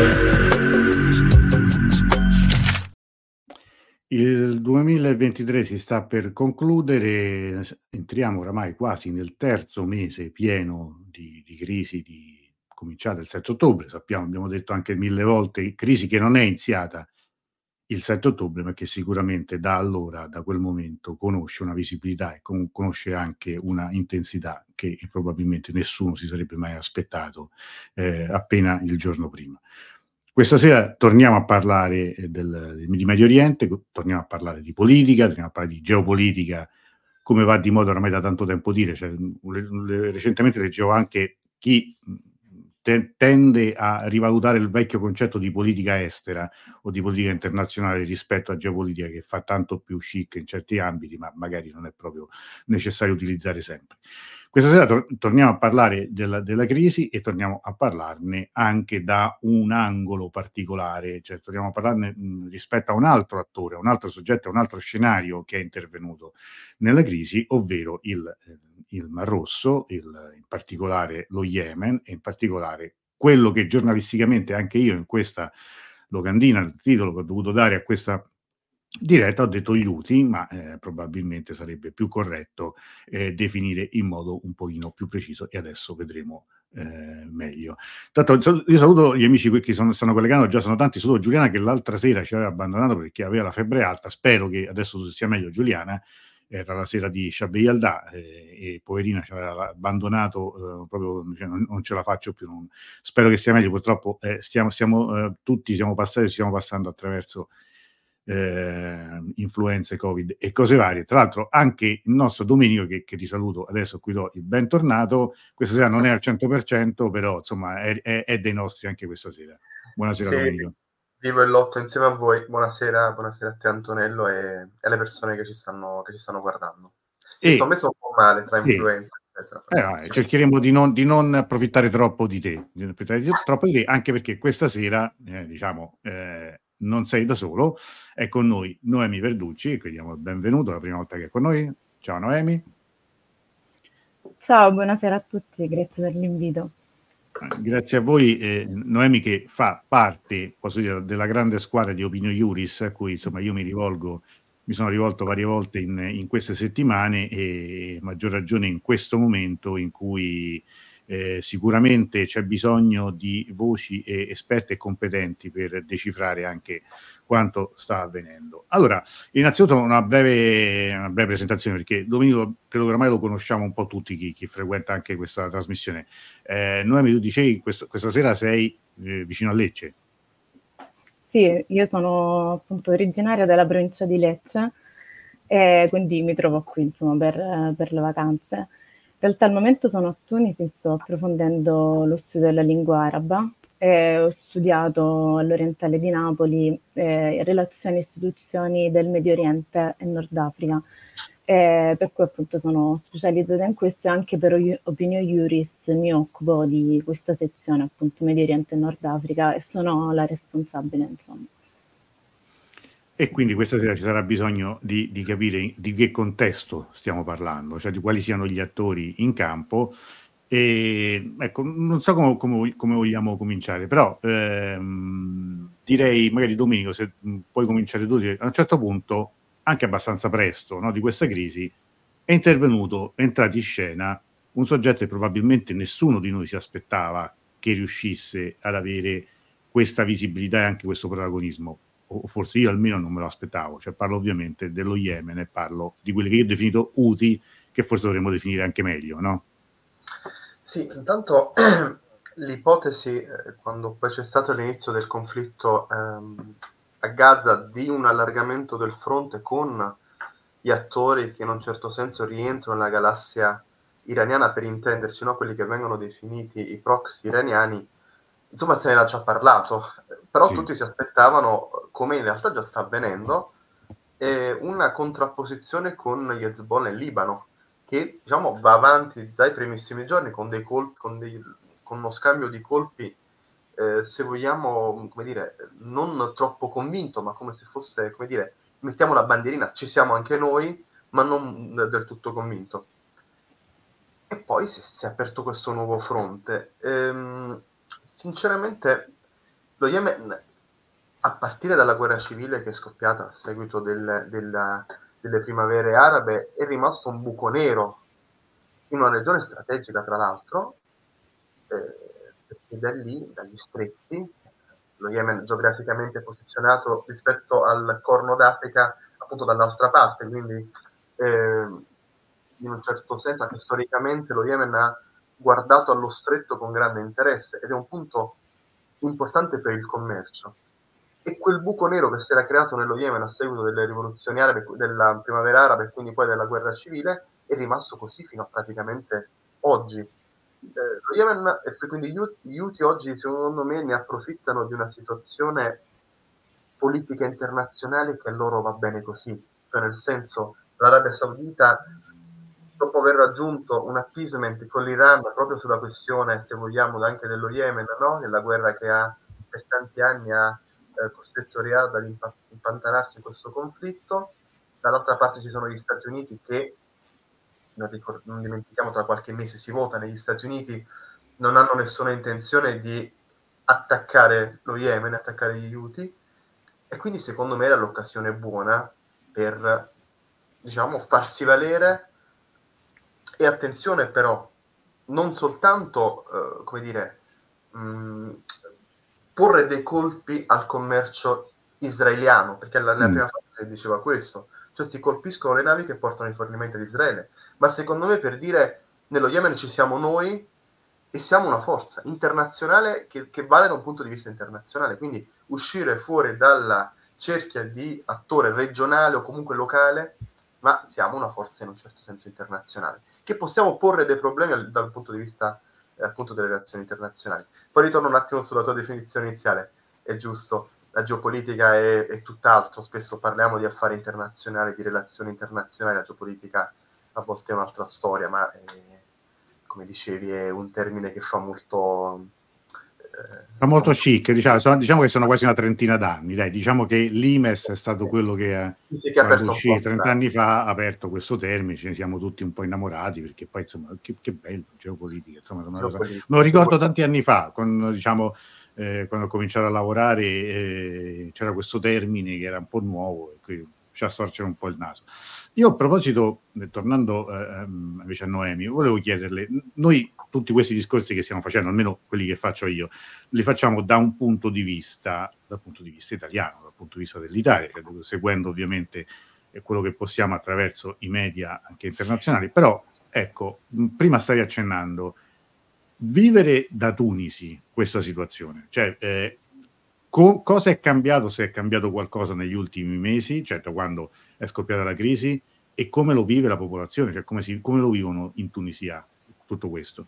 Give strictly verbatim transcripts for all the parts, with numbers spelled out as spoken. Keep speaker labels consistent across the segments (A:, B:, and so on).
A: Il duemilaventitré si sta per concludere, s entriamo oramai quasi nel terzo mese pieno di di crisi di cominciata il sette ottobre, sappiamo, abbiamo detto anche mille volte, crisi che non è iniziata il sette ottobre, ma che sicuramente da allora, da quel momento, conosce una visibilità e con conosce anche una intensità che probabilmente nessuno si sarebbe mai aspettato, ehm, appena il giorno prima. Questa sera torniamo a parlare, ehm, del di Medio Oriente, co torniamo a parlare di politica, torniamo a parlare di geopolitica, come va di moda ormai da tanto tempo dire, cioè, mhmm, le le recentemente leggevo anche chi, mhmm, te tende a rivalutare il vecchio concetto di politica estera o di politica internazionale rispetto a geopolitica, che fa tanto più chic in certi ambiti, ma magari non è proprio necessario utilizzare sempre. Questa sera tor torniamo a parlare della della crisi e torniamo a parlarne anche da un angolo particolare, cioè torniamo a parlarne, mhmm, rispetto a un altro attore, a un altro soggetto, a un altro scenario che è intervenuto nella crisi, ovvero il ehm, il Mar Rosso, il in particolare lo Yemen e in particolare quello che giornalisticamente anche io in questa locandina, il titolo che ho dovuto dare a questa diretta, ho detto gli Houthi, ma, ehm, probabilmente sarebbe più corretto, ehm, definire in modo un pochino più preciso e adesso vedremo, ehm, meglio. Tanto salu io saluto gli amici qui che sono stanno collegando, già sono tanti, saluto Giuliana che l'altra sera ci aveva abbandonato perché aveva la febbre alta, spero che adesso sia meglio Giuliana, era la sera di Shab Yalda, ehm, e poverina ci aveva abbandonato, uhm, proprio cioè non non ce la faccio più, non spero che stia meglio. Purtroppo, ehm, stiamo stiamo, ehm, tutti siamo passati stiamo passando attraverso, ehm, influenze, Covid e cose varie. Tra l'altro anche il nostro Domenico che che ti saluto adesso, a cui do il bentornato, questa sera non è al cento per cento, però insomma è è è dei nostri anche questa sera. Buonasera
B: Sì,
A: Domenico.
B: vivo il lotto insieme a voi. Buonasera, buonasera a te Antonello e e alle persone che ci stanno che ci stanno guardando. Sì, sto
A: E
B: messo un po' male tra
A: sì.
B: influenza, eccetera,
A: Eh,
B: però
A: vabbè,
B: siamo
A: cercheremo di non di non approfittare troppo di te, di non approfittare di troppo di te, anche perché questa sera, ehm, diciamo, ehm, non sei da solo, è con noi Noemi Verducci, che diamo il benvenuto, è la prima volta che è con noi. Ciao Noemi.
C: Ciao, buonasera a tutti, grazie per l'invito.
A: Eh, grazie a voi, ehm, Noemi che fa parte, posso dire, della grande squadra di Opinio Iuris, a cui insomma io mi rivolgo mi sono rivolto varie volte in in queste settimane e maggior ragione in questo momento in cui, ehm, sicuramente c'è bisogno di voci e esperte e competenti per decifrare anche quanto sta avvenendo. Allora, innanzitutto una breve una breve presentazione, perché Domenico credo che ormai lo conosciamo un po' tutti chi chi frequenta anche questa trasmissione. Ehm, Noemi, tu dicevi quest questa sera sei, ehm, vicino a Lecce.
C: Sì, io sono appunto originaria della provincia di Lecce e quindi mi trovo qui insomma per per le vacanze. In realtà al momento sono a Tunisi, sto approfondendo lo studio della lingua araba e ho studiato all'Orientale di Napoli, ehm, relazioni e istituzioni del Medio Oriente e Nord Africa. E per cui appunto sono specializzata in questo e anche per Oiu Opinio Iuris mi occupo di questa sezione, appunto Medio Oriente e Nord Africa, e sono la responsabile insomma.
A: E quindi questa sera ci sarà bisogno di di capire di che contesto stiamo parlando, cioè di quali siano gli attori in campo. Ehm, ecco, non so come come vogl come vogliamo cominciare, però, ehm, direi magari Domenico se, mhmm, puoi cominciare tu, dire a un certo punto, anche abbastanza presto, no, di questa crisi, è intervenuto è entrato in scena un soggetto che probabilmente nessuno di noi si aspettava che riuscisse ad avere questa visibilità e anche questo protagonismo, o forse io almeno non me lo aspettavo. Cioè parlo ovviamente dello Yemen e parlo di quelli che io ho definito Houthi, che forse dovremmo definire anche meglio, no?
B: Sì, intanto l'ipotesi, eh, quando poi c'è stato l'inizio del conflitto ehm, a Gaza, di un allargamento del fronte con gli attori che in un certo senso rientrano nella galassia iraniana, per intenderci, no? Quelli che vengono definiti i proxy iraniani, insomma se ne era già parlato, però
A: Sì.
B: tutti si aspettavano, come in realtà già sta avvenendo, eh, una contrapposizione con gli Hezbollah in Libano, che diciamo va avanti dai primissimi giorni con dei colpi, con, dei, con uno scambio di colpi, eh, se vogliamo, come dire, non troppo convinto, ma come se fosse, come dire, mettiamo la bandierina, ci siamo anche noi, ma non del tutto convinto. E poi si, si è aperto questo nuovo fronte. Ehm, sinceramente lo Yemen, a partire dalla guerra civile che è scoppiata a seguito del, del, delle primavere arabe, è rimasto un buco nero in una regione strategica, tra l'altro, eh, perché da lì, dagli stretti, lo Yemen geograficamente posizionato rispetto al Corno d'Africa, appunto dall'altra parte, quindi eh, in un certo senso anche storicamente lo Yemen ha guardato allo stretto con grande interesse ed è un punto importante per il commercio. E quel buco nero che si era creato nello Yemen a seguito delle rivoluzioni arabe, della primavera araba e quindi poi della guerra civile, è rimasto così fino a praticamente oggi. Eh, lo Yemen, e quindi gli Houthi oggi secondo me ne approfittano di una situazione politica internazionale che a loro va bene così, cioè nel senso l'Arabia Saudita dopo aver raggiunto un appeasement con l'Iran proprio sulla questione, se vogliamo, anche dello Yemen, no? Nella guerra che ha per tanti anni ha eh, costretto Riyadh ad impa- impantanarsi in questo conflitto. Dall'altra parte ci sono gli Stati Uniti che, non, ricord- non dimentichiamo, tra qualche mese si vota negli Stati Uniti, non hanno nessuna intenzione di attaccare lo Yemen, attaccare gli Houthi, e quindi secondo me era l'occasione buona per, diciamo, farsi valere. E attenzione però, non soltanto, eh, come dire, mh, porre dei colpi al commercio israeliano, perché nella
A: Mm.
B: prima fase si diceva questo, cioè si colpiscono le navi che portano i fornimenti ad Israele, ma secondo me per dire nello Yemen ci siamo noi e siamo una forza internazionale che, che vale da un punto di vista internazionale, quindi uscire fuori dalla cerchia di attore regionale o comunque locale, ma siamo una forza in un certo senso internazionale, che possiamo porre dei problemi al, dal punto di vista eh, appunto delle relazioni internazionali. Poi ritorno un attimo sulla tua definizione iniziale, è giusto, la geopolitica è, è tutt'altro, spesso parliamo di affari internazionali, di relazioni internazionali, la geopolitica a volte è un'altra storia, ma è, come dicevi è un termine che fa molto...
A: Fa molto chic, diciamo, sono, diciamo che sono quasi una trentina d'anni, dai, diciamo che l'I M E S è stato quello che,
B: sì, che
A: quando uscì trent'anni fa ha aperto questo termine, ce ne siamo tutti un po' innamorati, perché poi insomma, che, che bello, geopolitica, insomma, una cosa... me lo ricordo tanti anni fa, con, diciamo, eh, quando ho cominciato a lavorare eh, c'era questo termine che era un po' nuovo e qui ci a storcere un po' il naso. Io a proposito, eh, tornando eh, invece a Noemi, volevo chiederle, noi tutti questi discorsi che stiamo facendo, almeno quelli che faccio io, li facciamo da un punto di vista, dal punto di vista italiano, dal punto di vista dell'Italia, seguendo ovviamente quello che possiamo attraverso i media anche internazionali, però ecco, prima stavi accennando, vivere da Tunisi questa situazione, cioè eh, co- cosa è cambiato, se è cambiato qualcosa negli ultimi mesi, certo quando è scoppiata la crisi, e come lo vive la popolazione, cioè come, si, come lo vivono in Tunisia tutto questo?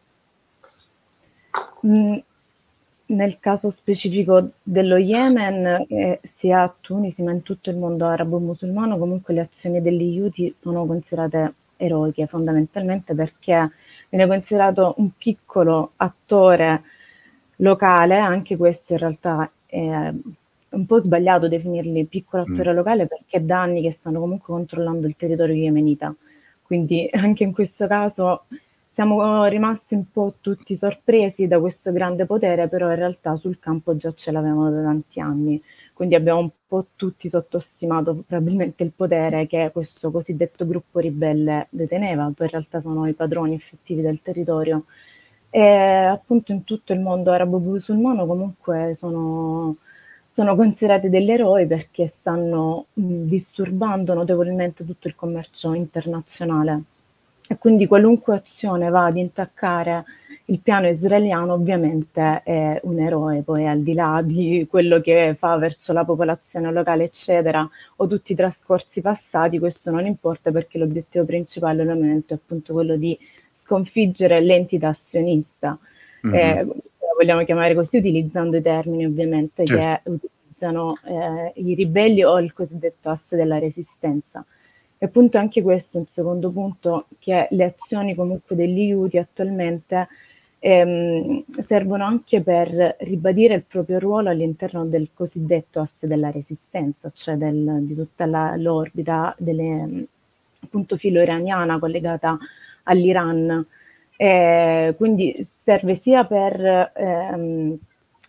C: Mm, nel caso specifico dello Yemen, eh, sia a Tunisi ma in tutto il mondo arabo-musulmano, comunque le azioni degli Houthi sono considerate eroiche fondamentalmente perché viene considerato un piccolo attore locale, anche questo in realtà è un po' sbagliato definirli piccolo attore mm. locale perché da anni che stanno comunque controllando il territorio yemenita, quindi anche in questo caso siamo rimasti un po' tutti sorpresi da questo grande potere, però in realtà sul campo già ce l'avevano da tanti anni, quindi abbiamo un po' tutti sottostimato probabilmente il potere che questo cosiddetto gruppo ribelle deteneva, poi in realtà sono i padroni effettivi del territorio. E appunto in tutto il mondo arabo-musulmano comunque sono, sono considerati degli eroi perché stanno mh, disturbando notevolmente tutto il commercio internazionale. E quindi qualunque azione va ad intaccare il piano israeliano ovviamente è un eroe, poi al di là di quello che fa verso la popolazione locale eccetera, o tutti i trascorsi passati, questo non importa perché l'obiettivo principale ovviamente è appunto quello di sconfiggere l'entità sionista, mm-hmm. eh, vogliamo chiamare così utilizzando i termini ovviamente certo. che utilizzano eh, i ribelli o il cosiddetto asse della resistenza. E appunto anche questo è un secondo punto, che le azioni comunque degli Houthi attualmente ehm, servono anche per ribadire il proprio ruolo all'interno del cosiddetto asse della resistenza, cioè del, di tutta la, l'orbita delle, appunto filo-iraniana collegata all'Iran. Eh, quindi serve sia per ehm,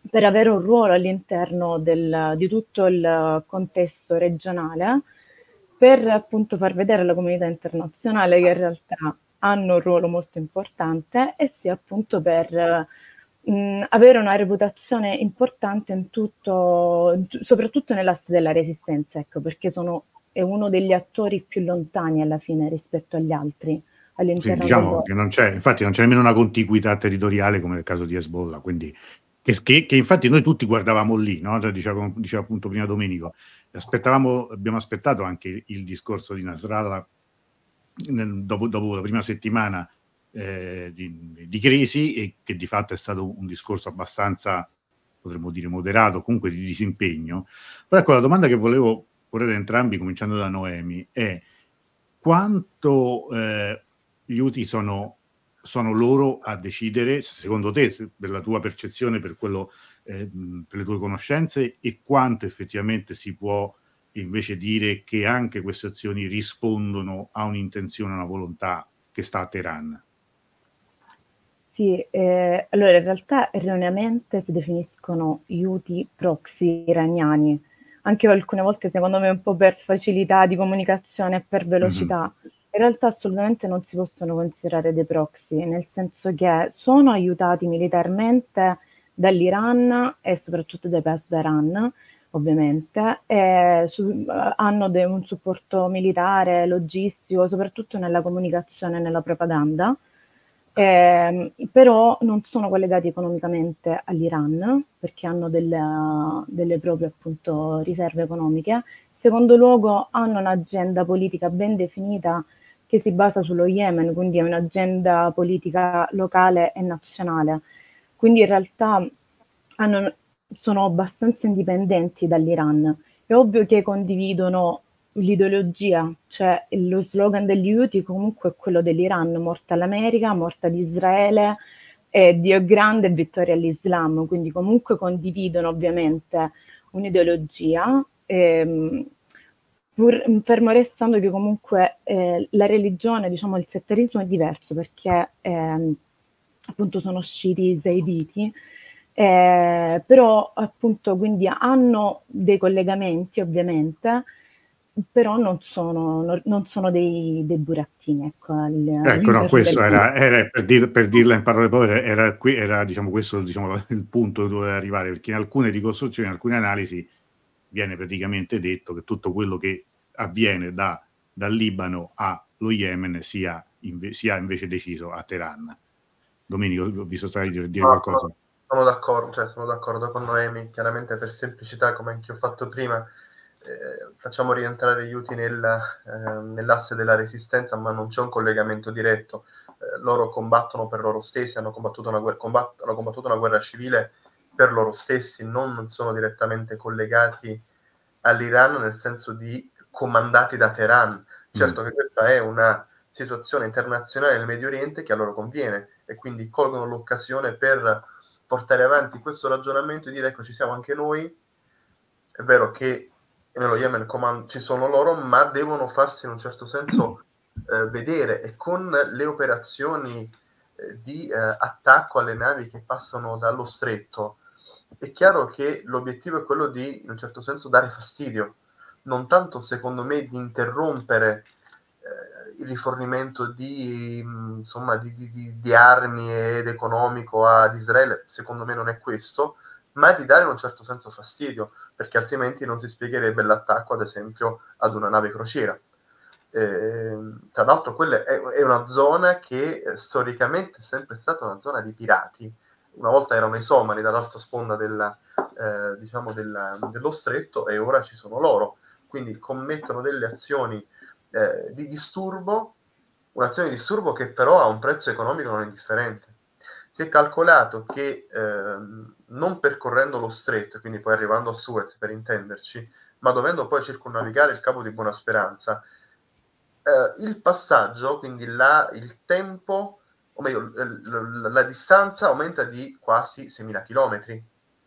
C: per avere un ruolo all'interno del, di tutto il contesto regionale, per appunto far vedere alla comunità internazionale che in realtà hanno un ruolo molto importante, e sia appunto per mh, avere una reputazione importante in tutto, in tu- soprattutto nell'asse della resistenza, ecco, perché sono, è uno degli attori più lontani alla fine rispetto agli altri
A: Sì,
C: all'interno
A: diciamo
C: dell'O.
A: che non c'è, infatti non c'è nemmeno una contiguità territoriale come nel caso di Hezbollah, quindi che, che- che infatti noi tutti guardavamo lì, no? Cioè, diceva, diceva appunto prima Domenico, aspettavamo, abbiamo aspettato anche il discorso di Nasrallah nel- dopo, dopo la prima settimana eh, di, di crisi, e che di fatto è stato un discorso abbastanza, potremmo dire, moderato, comunque di disimpegno. Però ecco, la domanda che volevo porre ad entrambi, cominciando da Noemi, è quanto eh, gli Houthi sono, sono loro a decidere, secondo te, se- per la tua percezione, per quello, eh, mh, per le tue conoscenze, e quanto effettivamente si può invece dire che anche queste azioni rispondono a un'intenzione, a una volontà che sta a Teheran?
C: Sì, eh, allora in realtà erroneamente si definiscono Houthi proxy iraniani, anche alcune volte secondo me un po' per facilità di comunicazione e per
A: Mhm.
C: velocità. In realtà assolutamente non si possono considerare dei proxy, nel senso che sono aiutati militarmente dall'Iran e soprattutto dai Pasdaran, ovviamente, e su- hanno de- un supporto militare, logistico, soprattutto nella comunicazione e nella propaganda. Ehm, però non sono collegati economicamente all'Iran, perché hanno delle, delle proprie appunto riserve economiche. In secondo luogo hanno un'agenda politica ben definita che si basa sullo Yemen, quindi è un'agenda politica locale e nazionale. Quindi in realtà hanno, sono abbastanza indipendenti dall'Iran. È ovvio che condividono l'ideologia, cioè lo slogan degli Houthi comunque è quello dell'Iran: morta all'America, morta ad Israele, eh, Dio è grande e vittoria all'Islam, quindi comunque condividono ovviamente un'ideologia, ehm, pur fermo restando che comunque eh, la religione, diciamo il settarismo è diverso, perché ehm, appunto sono sciiti zaiditi, eh, però appunto quindi hanno dei collegamenti ovviamente, però non sono, non, non sono dei, dei burattini, ecco,
A: Ecco, no,
C: all'interno del...
A: questo era, era per, dir- per dirla in parole povere, era, qui- era diciamo, questo diciamo, il punto dove doveva arrivare, perché in alcune ricostruzioni, in alcune analisi, viene praticamente detto che tutto quello che avviene da, dal Libano allo Yemen sia, inve- sia invece deciso a Teheran. Domenico, ho visto stavi dire, dire
B: No,
A: qualcosa.
B: sono, sono d'accordo, cioè sono d'accordo con Noemi, chiaramente per semplicità, come anche ho fatto prima, eh, facciamo rientrare gli Houthi nel, eh, nell'asse della resistenza, ma non c'è un collegamento diretto. Eh, loro combattono per loro stessi, hanno combattuto, una guerra, combatt- hanno combattuto una guerra civile per loro stessi, non sono direttamente collegati all'Iran nel senso di comandati da Teheran.
A: Mm.
B: Certo che questa è una situazione internazionale nel Medio Oriente che a loro conviene, e quindi colgono l'occasione per portare avanti questo ragionamento e dire: ecco, ci siamo anche noi, è vero che nello Yemen comand- ci sono loro, ma devono farsi in un certo senso eh, vedere, e con le operazioni eh, di eh, attacco alle navi che passano dallo stretto è chiaro che l'obiettivo è quello di, in un certo senso, dare fastidio, non tanto secondo me di interrompere eh, il rifornimento di, mh, insomma, di, di, di armi ed economico ad Israele, secondo me non è questo, ma di dare in un certo senso fastidio, perché altrimenti non si spiegherebbe l'attacco, ad esempio, ad una nave crociera. Eh, tra l'altro quella è, è una zona che eh, storicamente è sempre stata una zona di pirati. Una volta erano i somali dall'altra sponda della, eh, diciamo della, dello stretto, e ora ci sono loro, quindi commettono delle azioni eh, di disturbo, un'azione di disturbo che però ha un prezzo economico non indifferente. Si è calcolato che eh, non percorrendo lo stretto, quindi poi arrivando a Suez per intenderci, ma dovendo poi circumnavigare il Capo di Buona Speranza, eh, il passaggio, quindi la, il tempo, o meglio, la, la distanza aumenta di quasi seimila chilometri,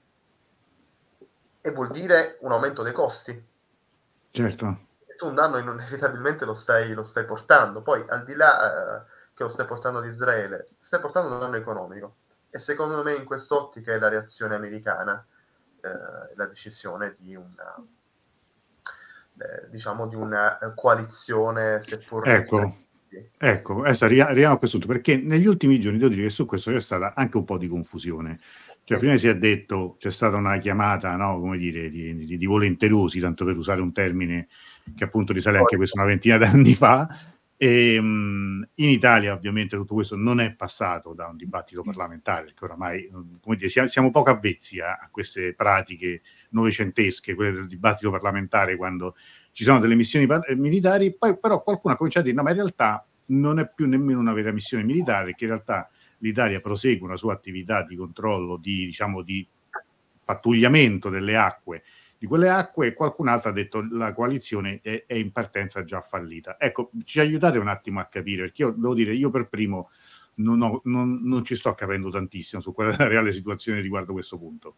B: e vuol dire un aumento dei costi.
A: Certo.
B: E tu un danno inevitabilmente lo stai, lo stai portando. Poi, al di là eh, che lo stai portando ad Israele, stai portando un danno economico. E secondo me in quest'ottica è la reazione americana, eh, la decisione di una, eh, diciamo, di una coalizione seppur
A: Ecco, ecco, adesso arri- arriviamo a questo punto, perché negli ultimi giorni devo dire che su questo c'è stata anche un po' di confusione. Cioè,
B: Sì.
A: prima si è detto, c'è stata una chiamata, no, come dire, di, di, di volenterosi, tanto per usare un termine che appunto risale anche questo una ventina d'anni fa. E, mh, in Italia ovviamente tutto questo non è passato da un dibattito parlamentare, perché oramai, come dire, siamo, siamo poco avvezzi a, a queste pratiche novecentesche, quelle del dibattito parlamentare, quando ci sono delle missioni par- militari. Poi però qualcuno ha cominciato a dire no, ma in realtà non è più nemmeno una vera missione militare, che in realtà l'Italia prosegue una sua attività di controllo, di, diciamo, di pattugliamento delle acque, di quelle acque, e qualcun altro ha detto la coalizione è, è in partenza già fallita. Ecco, ci aiutate un attimo a capire, perché io devo dire, io per primo non, ho, non, non ci sto capendo tantissimo su qual è la reale situazione riguardo questo punto.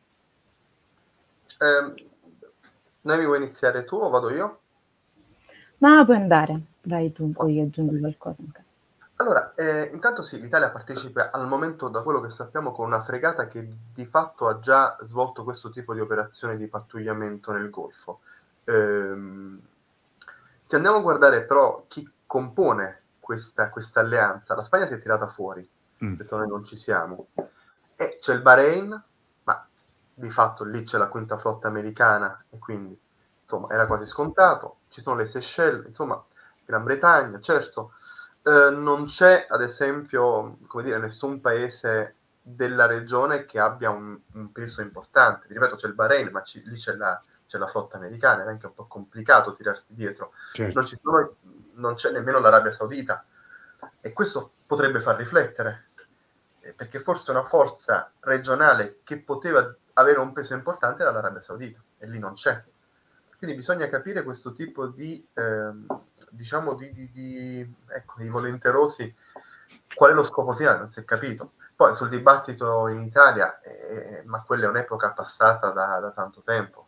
B: Eh, Noemi, vuoi iniziare tu o vado io?
C: Ma puoi andare, vai tu, poi aggiungi qualcosa.
B: Allora, eh, intanto sì, l'Italia partecipa al momento, da quello che sappiamo, con una fregata che di fatto ha già svolto questo tipo di operazione di pattugliamento nel Golfo. Ehm, se andiamo a guardare però chi compone questa, questa alleanza, la Spagna si è tirata fuori, ha
A: Mm.
B: detto noi non ci siamo, e c'è il Bahrain, ma di fatto lì c'è la quinta flotta americana e quindi insomma era quasi scontato, ci sono le Seychelles, insomma Gran Bretagna, certo. Eh, non c'è, ad esempio, come dire, nessun paese della regione che abbia un, un peso importante. Ripeto, c'è il Bahrain, ma ci, lì c'è la, c'è la flotta americana, è anche un po' complicato tirarsi dietro.
A: Certo.
B: Non, ci sono, non c'è nemmeno l'Arabia Saudita. E questo potrebbe far riflettere, eh, perché forse una forza regionale che poteva avere un peso importante era l'Arabia Saudita, e lì non c'è. Quindi bisogna capire questo tipo di, eh, diciamo, di, di, di, ecco, di volenterosi, qual è lo scopo finale, non si è capito. Poi sul dibattito in Italia, eh, ma quella è un'epoca passata da, da tanto tempo.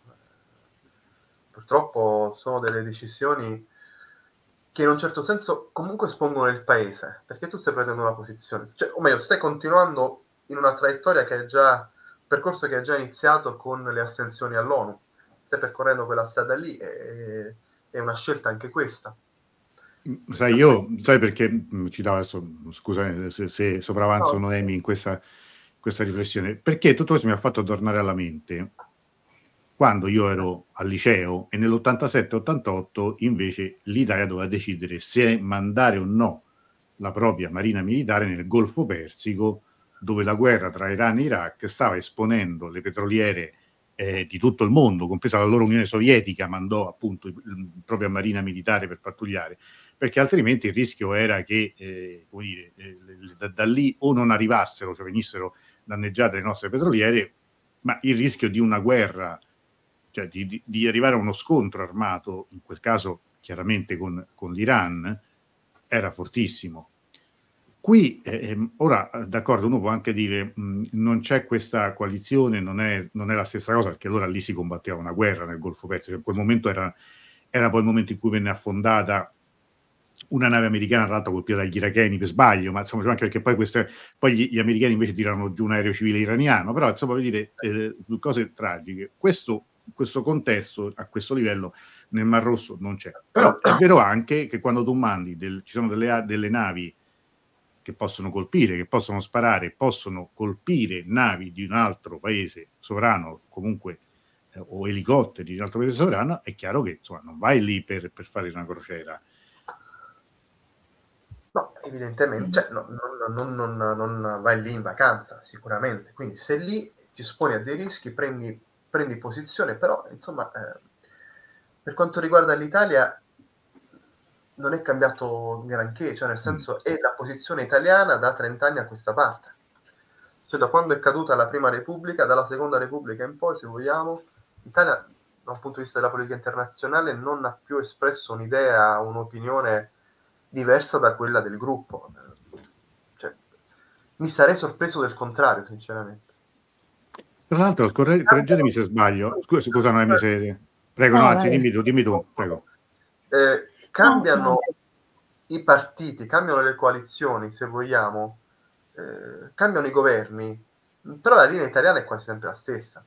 B: Purtroppo sono delle decisioni che in un certo senso comunque espongono il paese, perché tu stai prendendo una posizione, cioè, o meglio, stai continuando in una traiettoria che è già, un percorso che è già iniziato con le astensioni all'ONU. Stai percorrendo quella strada lì, e, è una scelta anche questa.
A: Sai, io, sai perché citavo adesso, scusa se, se sopravanzo no. Noemi in questa, questa riflessione, perché tutto questo mi ha fatto tornare alla mente quando io ero al liceo e nell'ottantasette ottantotto invece l'Italia doveva decidere se mandare o no la propria marina militare nel Golfo Persico, dove la guerra tra Iran e Iraq stava esponendo le petroliere eh, di tutto il mondo, compresa la loro Unione Sovietica, mandò appunto la propria marina militare per pattugliare, perché altrimenti il rischio era che eh, come dire, eh, da, da lì o non arrivassero, cioè venissero danneggiate le nostre petroliere, ma il rischio di una guerra, cioè di, di, di arrivare a uno scontro armato, in quel caso chiaramente con, con l'Iran, era fortissimo. Qui, eh, ora, d'accordo, uno può anche dire mh, non c'è questa coalizione, non è, non è la stessa cosa, perché allora lì si combatteva una guerra nel Golfo Persico. In quel momento era, era poi il momento in cui venne affondata una nave americana, tra l'altro colpita dagli iracheni per sbaglio, ma insomma anche perché poi, queste, poi gli, gli americani invece tirano giù un aereo civile iraniano, però insomma per dire eh, cose tragiche. Questo, questo contesto a questo livello nel Mar Rosso non c'è. Però è vero anche che quando tu mandi, del, ci sono delle, delle navi che possono colpire, che possono sparare, possono colpire navi di un altro paese sovrano, comunque eh, o elicotteri di un altro paese sovrano, è chiaro che insomma non vai lì per, per fare una crociera.
B: No, evidentemente, cioè, no, non, non, non, non vai lì in vacanza, sicuramente. Quindi se lì ti esponi a dei rischi, prendi, prendi posizione, però insomma, eh, per quanto riguarda l'Italia, non è cambiato granché, cioè nel senso è la posizione italiana da trenta anni a questa parte. Cioè da quando è caduta la Prima Repubblica, dalla Seconda Repubblica in poi, se vogliamo, l'Italia da un punto di vista della politica internazionale non ha più espresso un'idea, un'opinione diversa da quella del gruppo. Cioè, mi sarei sorpreso del contrario, sinceramente.
A: Tra l'altro, corre- correggetemi se sbaglio, scusa, scusa Noemi, se... prego, no, no anzi dimmi tu, dimmi tu, prego.
B: Eh, cambiano i partiti, cambiano le coalizioni, se vogliamo, eh, cambiano i governi, però la linea italiana è quasi sempre la stessa.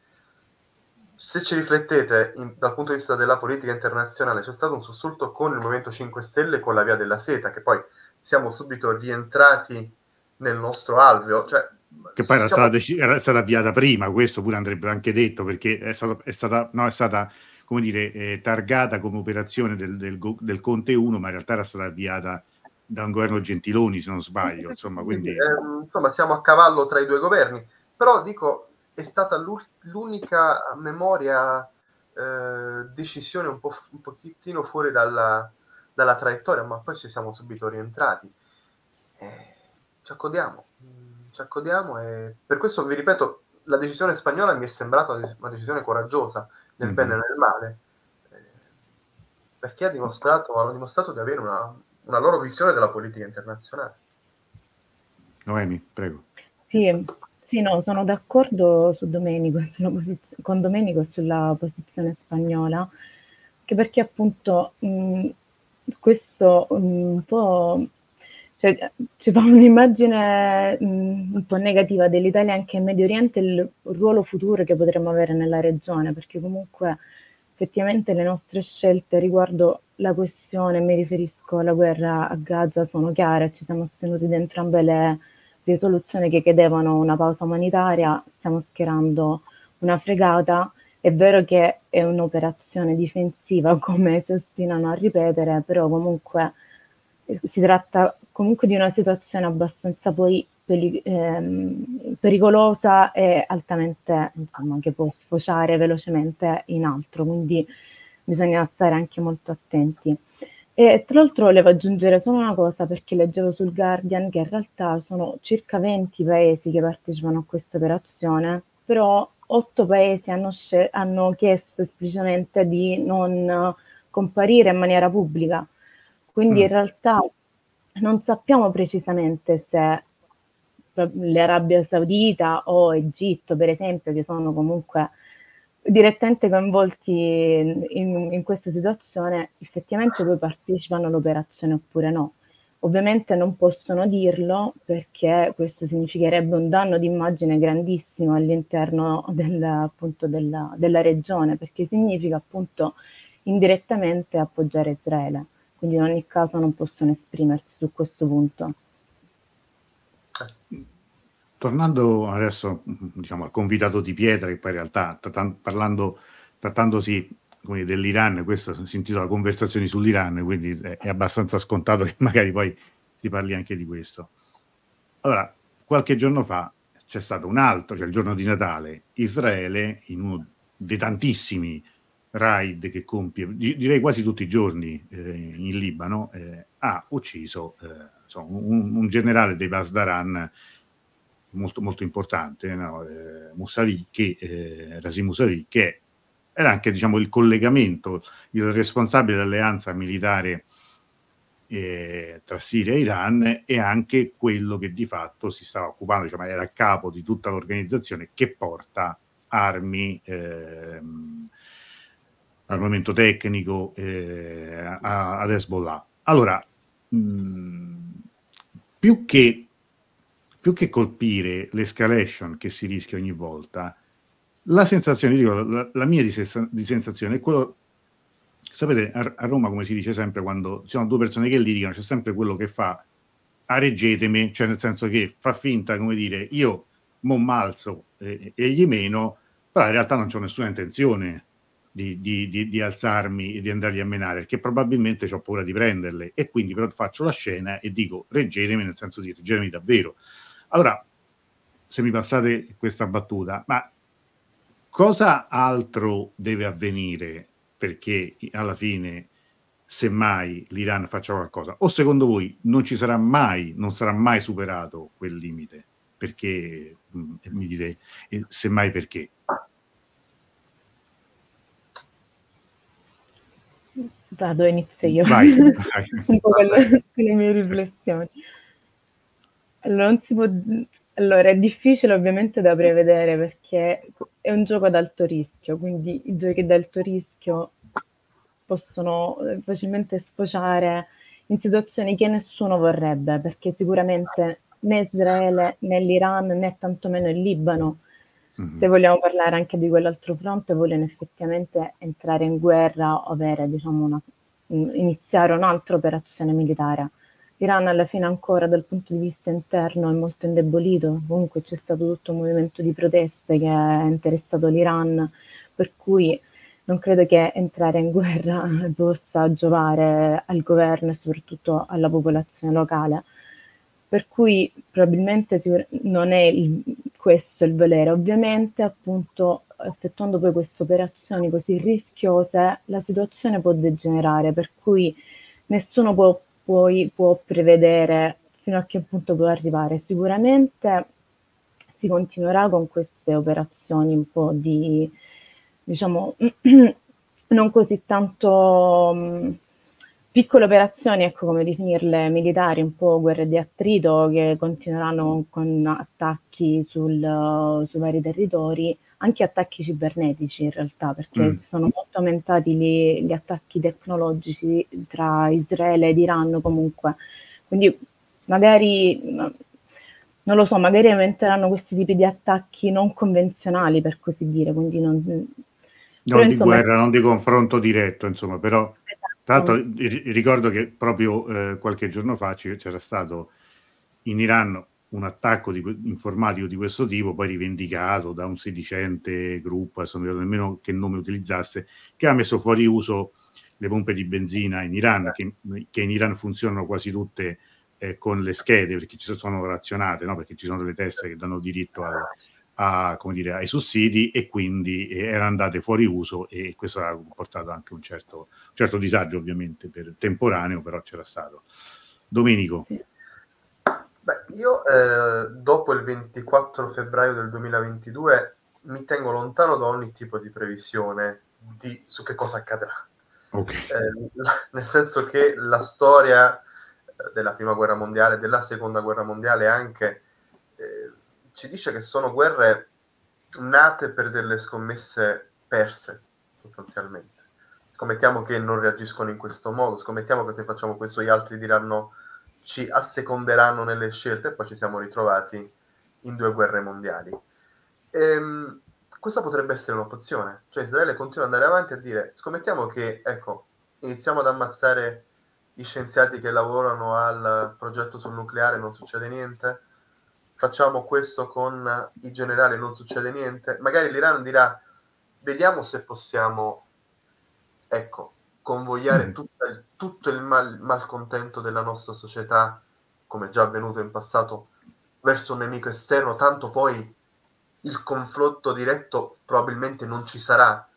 B: Se ci riflettete in, dal punto di vista della politica internazionale, c'è stato un sussulto con il Movimento cinque Stelle, con la Via della Seta, che poi siamo subito rientrati nel nostro alveo. Cioè,
A: che poi era,
B: siamo...
A: stata, dec- era stata avviata prima, questo pure andrebbe anche detto, perché è, stato, è stata, no, è stata come dire, eh, targata come operazione del, del, del Conte uno, ma in realtà era stata avviata da un governo Gentiloni, se non sbaglio. Insomma, quindi...
B: eh, insomma, siamo a cavallo tra i due governi. Però dico, è stata l'unica memoria, eh, decisione un, po', un pochettino fuori dalla, dalla traiettoria, ma poi ci siamo subito rientrati. Eh, ci accodiamo, ci accodiamo e per questo vi ripeto, la decisione spagnola mi è sembrata una decisione coraggiosa, nel mm-hmm. bene e nel male, eh, perché ha dimostrato, hanno dimostrato di avere una, una loro visione della politica internazionale.
A: Noemi, prego.
C: Sì, sì, no, sono d'accordo su Domenico, sulla posizio- con Domenico sulla posizione spagnola, anche perché appunto mh, questo mh, un po', cioè, ci fa un'immagine mh, un po' negativa dell'Italia anche in Medio Oriente e il ruolo futuro che potremmo avere nella regione, perché comunque effettivamente le nostre scelte riguardo la questione, mi riferisco alla guerra a Gaza, sono chiare, ci siamo astenuti da entrambe le risoluzioni che chiedevano una pausa umanitaria, stiamo schierando una fregata. È vero che è un'operazione difensiva, come si ostinano a ripetere, però comunque si tratta comunque di una situazione abbastanza poi peri- ehm, pericolosa e altamente, insomma, che può sfociare velocemente in altro, quindi bisogna stare anche molto attenti. E tra l'altro volevo aggiungere solo una cosa, perché leggevo sul Guardian che in realtà sono circa venti paesi che partecipano a questa operazione, però otto paesi hanno, scel- hanno chiesto esplicitamente di non comparire in maniera pubblica. Quindi mm. in realtà non sappiamo precisamente se l'Arabia Saudita o Egitto, per esempio, che sono comunque direttamente coinvolti in, in questa situazione, effettivamente poi partecipano all'operazione oppure no. Ovviamente non possono dirlo perché questo significherebbe un danno di immagine grandissimo all'interno del, appunto, della, della regione, perché significa appunto indirettamente appoggiare Israele. Quindi in ogni caso non possono esprimersi su questo punto.
A: Tornando adesso, diciamo, al convitato di pietra, che poi in realtà, trattan- parlando, trattandosi come dell'Iran, questo si intitola Conversazioni sull'Iran, quindi è, è abbastanza scontato che magari poi si parli anche di questo. Allora, qualche giorno fa c'è stato un altro, cioè il giorno di Natale, Israele, in uno dei tantissimi raid che compie, direi quasi tutti i giorni eh, in Libano, eh, ha ucciso eh, insomma, un, un generale dei Pasdaran molto, molto importante, no? eh, Mousavi, che, eh, Rasim Mousavi, che era anche, diciamo, il collegamento, il responsabile dell'alleanza militare eh, tra Siria e Iran, e anche quello che di fatto si stava occupando, diciamo, era a capo di tutta l'organizzazione che porta armi, ehm, armamento tecnico eh, a, ad Hezbollah. Allora, mh, più che più che colpire l'escalation che si rischia ogni volta, la sensazione, dico, la, la mia di, sens- di sensazione è quello, sapete, a, a Roma, come si dice sempre, quando ci sono due persone che litigano, c'è sempre quello che fa a reggetemi, cioè nel senso che fa finta, come dire, io mo m'alzo e, e gli meno, però in realtà non c'ho nessuna intenzione di, di, di, di alzarmi e di andargli a menare, perché probabilmente ho paura di prenderle, e quindi però faccio la scena e dico reggetemi, nel senso di reggetemi davvero. Allora, se mi passate questa battuta, ma cosa altro deve avvenire perché alla fine, semmai, l'Iran faccia qualcosa? O secondo voi non ci sarà mai, non sarà mai superato quel limite? Perché, mh, mi dite, eh, semmai perché?
C: Vado, inizio io.
A: Vai, vai.
C: Un po' con le, con le mie riflessioni. Allora, non si può... allora, è difficile ovviamente da prevedere perché è un gioco ad alto rischio, quindi i giochi ad alto rischio possono facilmente sfociare in situazioni che nessuno vorrebbe, perché sicuramente né Israele, né l'Iran, né tantomeno il Libano.
A: Mm-hmm.
C: Se vogliamo parlare anche di quell'altro fronte, vogliono effettivamente entrare in guerra o avere, diciamo, una, iniziare un'altra operazione militare. L'Iran alla fine ancora dal punto di vista interno è molto indebolito, comunque c'è stato tutto un movimento di proteste che ha interessato l'Iran, per cui non credo che entrare in guerra possa giovare al governo e soprattutto alla popolazione locale. Per cui probabilmente non è il, questo il volere. Ovviamente, appunto, effettuando poi queste operazioni così rischiose, la situazione può degenerare, per cui nessuno può, poi, può prevedere fino a che punto può arrivare. Sicuramente si continuerà con queste operazioni un po' di, diciamo, non così tanto mh, piccole operazioni, ecco come definirle, militari, un po' guerre di attrito che continueranno con attacchi sul, su vari territori, anche attacchi cibernetici in realtà, perché mm. sono molto aumentati gli, gli attacchi tecnologici tra Israele ed Iran comunque, quindi magari, non lo so, magari aumenteranno questi tipi di attacchi non convenzionali, per così dire, quindi non...
A: Non però, di insomma, guerra, non di confronto diretto, insomma, però...
C: Esatto.
A: Tra l'altro ricordo che proprio eh, qualche giorno fa c'era stato in Iran un attacco di, informatico di questo tipo, poi rivendicato da un sedicente gruppo, adesso non ricordo nemmeno che nome utilizzasse, che ha messo fuori uso le pompe di benzina in Iran, che, che in Iran funzionano quasi tutte eh, con le schede, perché ci sono razionate, no? Perché ci sono delle teste che danno diritto al, a, come dire, ai sussidi, e quindi eh, erano andate fuori uso, e questo ha comportato anche un certo, un certo disagio, ovviamente, per temporaneo, però c'era stato. Domenico.
C: Sì.
B: Beh, io eh, dopo il ventiquattro febbraio del duemilaventidue mi tengo lontano da ogni tipo di previsione di, su che cosa accadrà.
A: Okay.
B: Eh, nel senso che la storia della prima guerra mondiale, della seconda guerra mondiale anche, eh, ci dice che sono guerre nate per delle scommesse perse, sostanzialmente. Scommettiamo che non reagiscono in questo modo, scommettiamo che se facciamo questo gli altri diranno, ci asseconderanno nelle scelte, e poi ci siamo ritrovati in due guerre mondiali. Ehm, questa potrebbe essere un'opzione, cioè Israele continua ad andare avanti a dire, scommettiamo che, ecco, iniziamo ad ammazzare gli scienziati che lavorano al progetto sul nucleare, non succede niente, facciamo questo con i generali, non succede niente, magari l'Iran dirà, vediamo se possiamo, ecco, convogliare tutto il, tutto il mal, malcontento della nostra società, come già avvenuto in passato, verso un nemico esterno, tanto poi il confronto diretto probabilmente non ci sarà.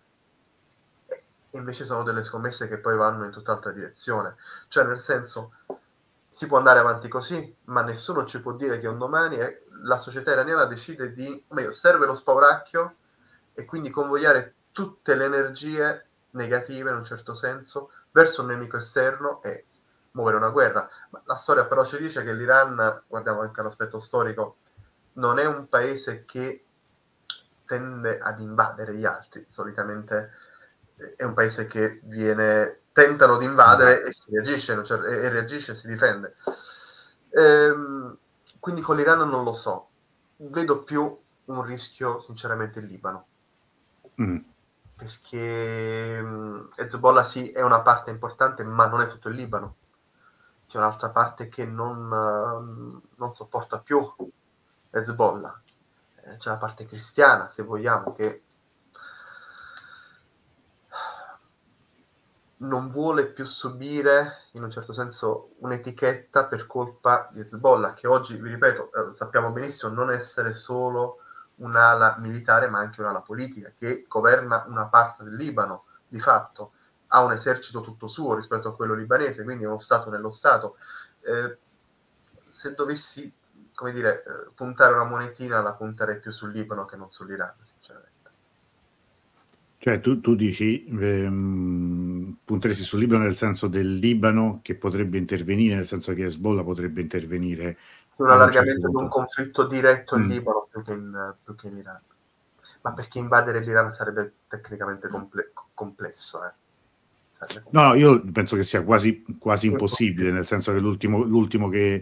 B: E invece sono delle scommesse che poi vanno in tutt'altra direzione. Cioè, nel senso, si può andare avanti così, ma nessuno ci può dire che un domani è, la società iraniana decide di, meglio, serve lo spauracchio, e quindi convogliare tutte le energie negative, in un certo senso, verso un nemico esterno e muovere una guerra. Ma la storia però ci dice che l'Iran, guardiamo anche l'aspetto storico, non è un paese che tende ad invadere gli altri, solitamente è un paese che viene, tentano di invadere e si reagisce, cioè, e reagisce e si difende. Ehm, quindi con l'Iran non lo so, vedo più un rischio sinceramente il Libano.
A: Mm.
B: Perché um, Hezbollah sì è una parte importante, ma non è tutto il Libano. C'è un'altra parte che non, uh, non sopporta più Hezbollah. Eh, c'è la parte cristiana, se vogliamo, che non vuole più subire, in un certo senso, un'etichetta per colpa di Hezbollah, che oggi, vi ripeto, eh, sappiamo benissimo non essere solo un'ala militare, ma anche un'ala politica, che governa una parte del Libano, di fatto. Ha un esercito tutto suo rispetto a quello libanese, quindi è uno Stato nello Stato. Eh, se dovessi, come dire, eh, puntare una monetina, la punterei più sul Libano che non sull'Iran, sinceramente.
A: Cioè tu, tu dici ehm, punteresti sul Libano nel senso del Libano che potrebbe intervenire, nel senso che Hezbollah potrebbe intervenire
B: un allargamento certo di un conflitto diretto in mm. Libano più che in, più che in Iran. Ma perché invadere l'Iran sarebbe tecnicamente comple- complesso, eh?
A: No, io penso che sia quasi, quasi impossibile, nel senso che l'ultimo, l'ultimo che,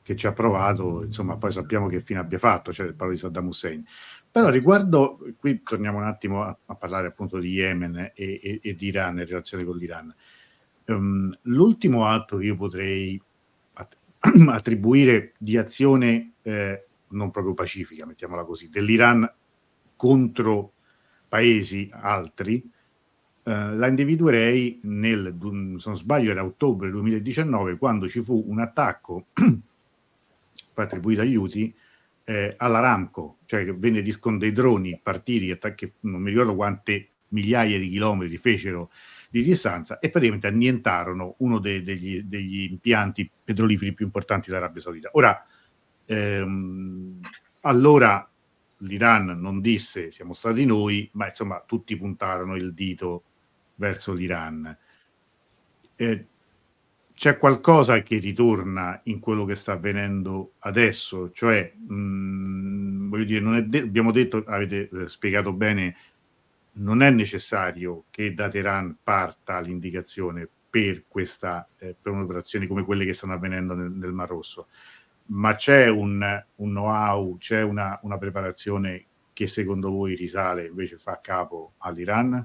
A: che ci ha provato, insomma, poi sappiamo che fine abbia fatto, cioè il parlo di Saddam Hussein. Però riguardo, qui torniamo un attimo a, a parlare appunto di Yemen e, e, e di Iran in relazione con l'Iran. Um, l'ultimo atto che io potrei att- attribuire di azione eh, non proprio pacifica, mettiamola così, dell'Iran contro paesi altri, eh, la individuerei nel, se non sbaglio era ottobre duemiladiciannove, quando ci fu un attacco poi attribuito agli Houthi eh, all'Aramco, cioè che venne dis- con dei droni partiti, attacchi, non mi ricordo quante migliaia di chilometri fecero di distanza, e praticamente annientarono uno dei, degli, degli impianti petroliferi più importanti dell'Arabia Saudita. Ora, ehm, allora l'Iran non disse siamo stati noi, ma insomma tutti puntarono il dito verso l'Iran. Eh, c'è qualcosa che ritorna in quello che sta avvenendo adesso, cioè mh, voglio dire, non è de- abbiamo detto, avete eh, spiegato bene, non è necessario che da Teheran parta l'indicazione per questa eh, per un'operazione come quelle che stanno avvenendo nel, nel Mar Rosso, ma c'è un, un know-how, c'è una, una preparazione che secondo voi risale, invece fa capo all'Iran?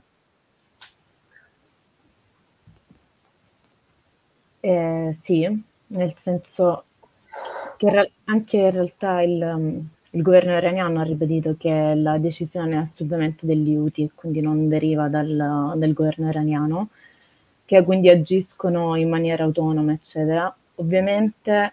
C: Eh, sì, nel senso che in real- anche in realtà il, um, il governo iraniano ha ribadito che la decisione è assolutamente degli Houthi e quindi non deriva dal, dal governo iraniano, che quindi agiscono in maniera autonoma, eccetera. Ovviamente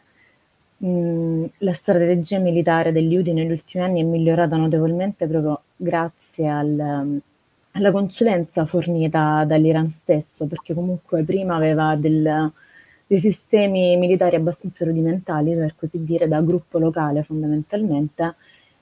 C: mh, la strategia militare degli Houthi negli ultimi anni è migliorata notevolmente proprio grazie al, um, alla consulenza fornita dall'Iran stesso, perché comunque prima aveva del dei sistemi militari abbastanza rudimentali, per così dire, da gruppo locale fondamentalmente,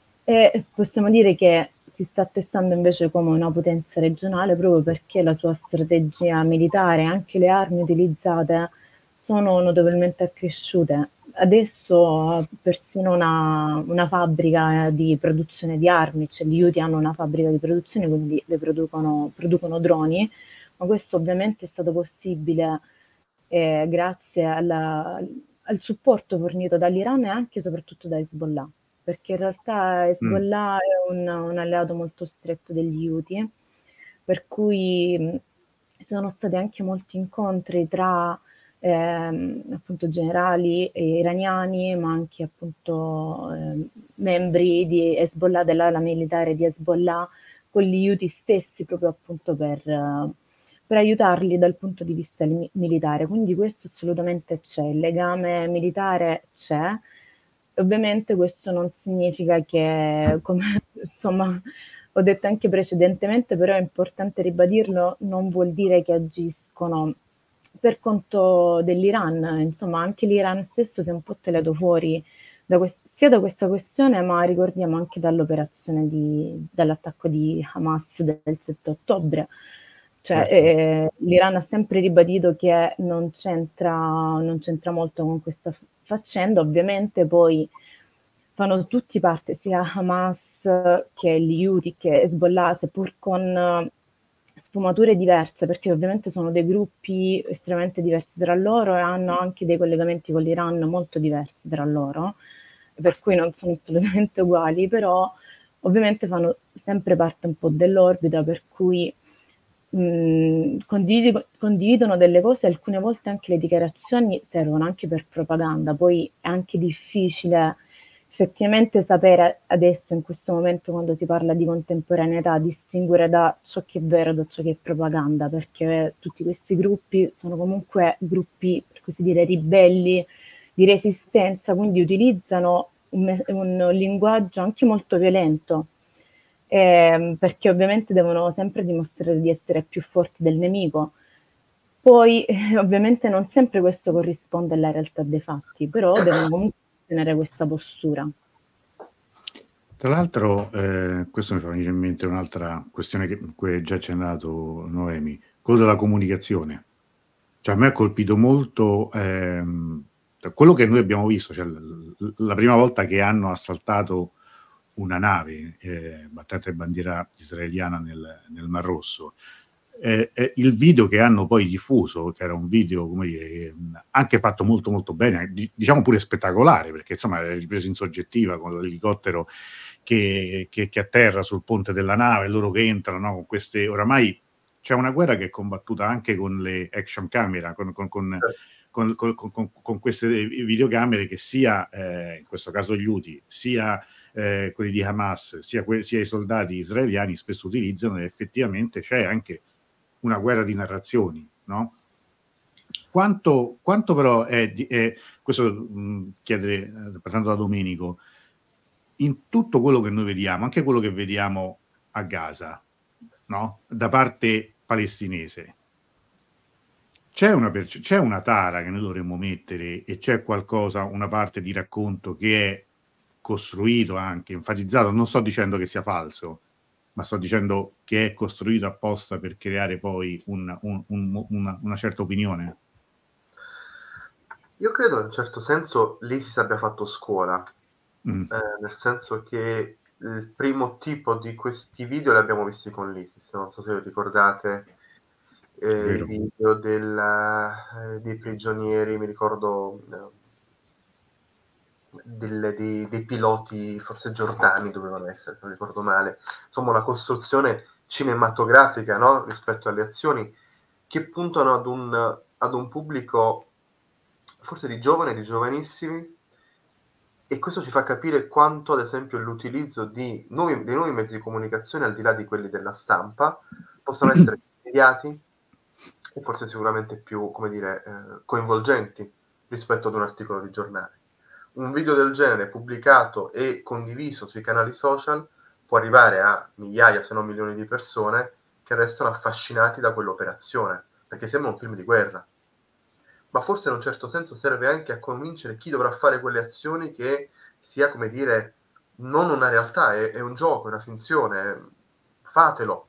C: e possiamo dire che si sta attestando invece come una potenza regionale proprio perché la sua strategia militare e anche le armi utilizzate sono notevolmente accresciute. Adesso ha persino una, una fabbrica di produzione di armi, cioè gli Houthi hanno una fabbrica di produzione, quindi le producono, producono droni, ma questo ovviamente è stato possibile eh, grazie alla, al supporto fornito dall'Iran e anche e soprattutto da Hezbollah, perché in realtà
A: Mm.
C: Hezbollah è un, un alleato molto stretto degli Houthi, per cui mh, ci sono stati anche molti incontri tra ehm, appunto generali iraniani, ma anche appunto eh, membri di Hezbollah, dell'ala militare di Hezbollah, con gli Houthi stessi proprio appunto per... Uh, per aiutarli dal punto di vista li- militare. Quindi questo assolutamente c'è, il legame militare c'è. Ovviamente questo non significa che, come insomma ho detto anche precedentemente, però è importante ribadirlo, non vuol dire che agiscono per conto dell'Iran, insomma anche l'Iran stesso si è un po' telato fuori da quest- sia da questa questione, ma ricordiamo anche dall'operazione di, dall'attacco di Hamas del sette ottobre. Cioè,
A: Certo.
C: eh, l'Iran ha sempre ribadito che non c'entra, non c'entra molto con questa f- faccenda, ovviamente poi fanno tutti parte, sia Hamas che gli Houthi che Hezbollah, seppur con eh, sfumature diverse, perché ovviamente sono dei gruppi estremamente diversi tra loro e hanno anche dei collegamenti con l'Iran molto diversi tra loro, per cui non sono assolutamente uguali, però ovviamente fanno sempre parte un po' dell'orbita, per cui mh, condividi- condividono delle cose, alcune volte anche le dichiarazioni servono anche per propaganda, poi è anche difficile effettivamente sapere adesso, in questo momento, quando si parla di contemporaneità, distinguere da ciò che è vero da ciò che è propaganda, perché tutti questi gruppi sono comunque gruppi, per così dire, ribelli, di resistenza, quindi utilizzano un, me- un linguaggio anche molto violento, ehm, perché ovviamente devono sempre dimostrare di essere più forti del nemico. Poi eh, ovviamente non sempre questo corrisponde alla realtà dei fatti, però devono comunque tenere questa postura.
A: Tra l'altro, eh, questo mi fa venire in mente un'altra questione che cui hai già accennato Noemi, quello della comunicazione. Cioè, a me ha colpito molto ehm, quello che noi abbiamo visto, cioè l- l- la prima volta che hanno assaltato una nave eh, battente bandiera israeliana nel, nel Mar Rosso. eh, eh, il video che hanno poi diffuso, che era un video, come dire, anche fatto molto molto bene, diciamo pure spettacolare, perché insomma era ripreso in soggettiva con l'elicottero che, che, che atterra sul ponte della nave, loro che entrano, no, con queste, oramai c'è una guerra che è combattuta anche con le action camera, con, con, con, con, con, con, con queste videocamere che sia, eh, in questo caso gli Houthi, sia eh, quelli di Hamas, sia, que- sia i soldati israeliani spesso utilizzano, e effettivamente c'è anche una guerra di narrazioni, no? Quanto, quanto però è, è questo mh, chiedere, parlando da Domenico, in tutto quello che noi vediamo, anche quello che vediamo a Gaza, no? Da parte palestinese, c'è una, perce- c'è una tara che noi dovremmo mettere, e c'è qualcosa, una parte di racconto che è costruito anche, enfatizzato, non sto dicendo che sia falso, ma sto dicendo che è costruito apposta per creare poi un, un, un, una, una certa opinione.
B: Io credo in un certo senso l'ISIS abbia fatto scuola, mm. eh, nel senso che il primo tipo di questi video li abbiamo visti con l'ISIS, non so se vi ricordate eh, i video del, eh, dei prigionieri, mi ricordo eh, del, dei, dei piloti, forse giordani dovevano essere, non ricordo male, insomma una costruzione cinematografica, no? Rispetto alle azioni che puntano ad un, ad un pubblico forse di giovani, di giovanissimi, e questo ci fa capire quanto, ad esempio, l'utilizzo di nuovi, dei nuovi mezzi di comunicazione, al di là di quelli della stampa, possono essere immediati e forse sicuramente più, come dire, eh, coinvolgenti rispetto ad un articolo di giornale. Un video del genere pubblicato e condiviso sui canali social può arrivare a migliaia, se non milioni di persone che restano affascinati da quell'operazione, perché sembra un film di guerra. Ma forse in un certo senso serve anche a convincere chi dovrà fare quelle azioni che sia, come dire, non una realtà, è, è un gioco, è una finzione, fatelo.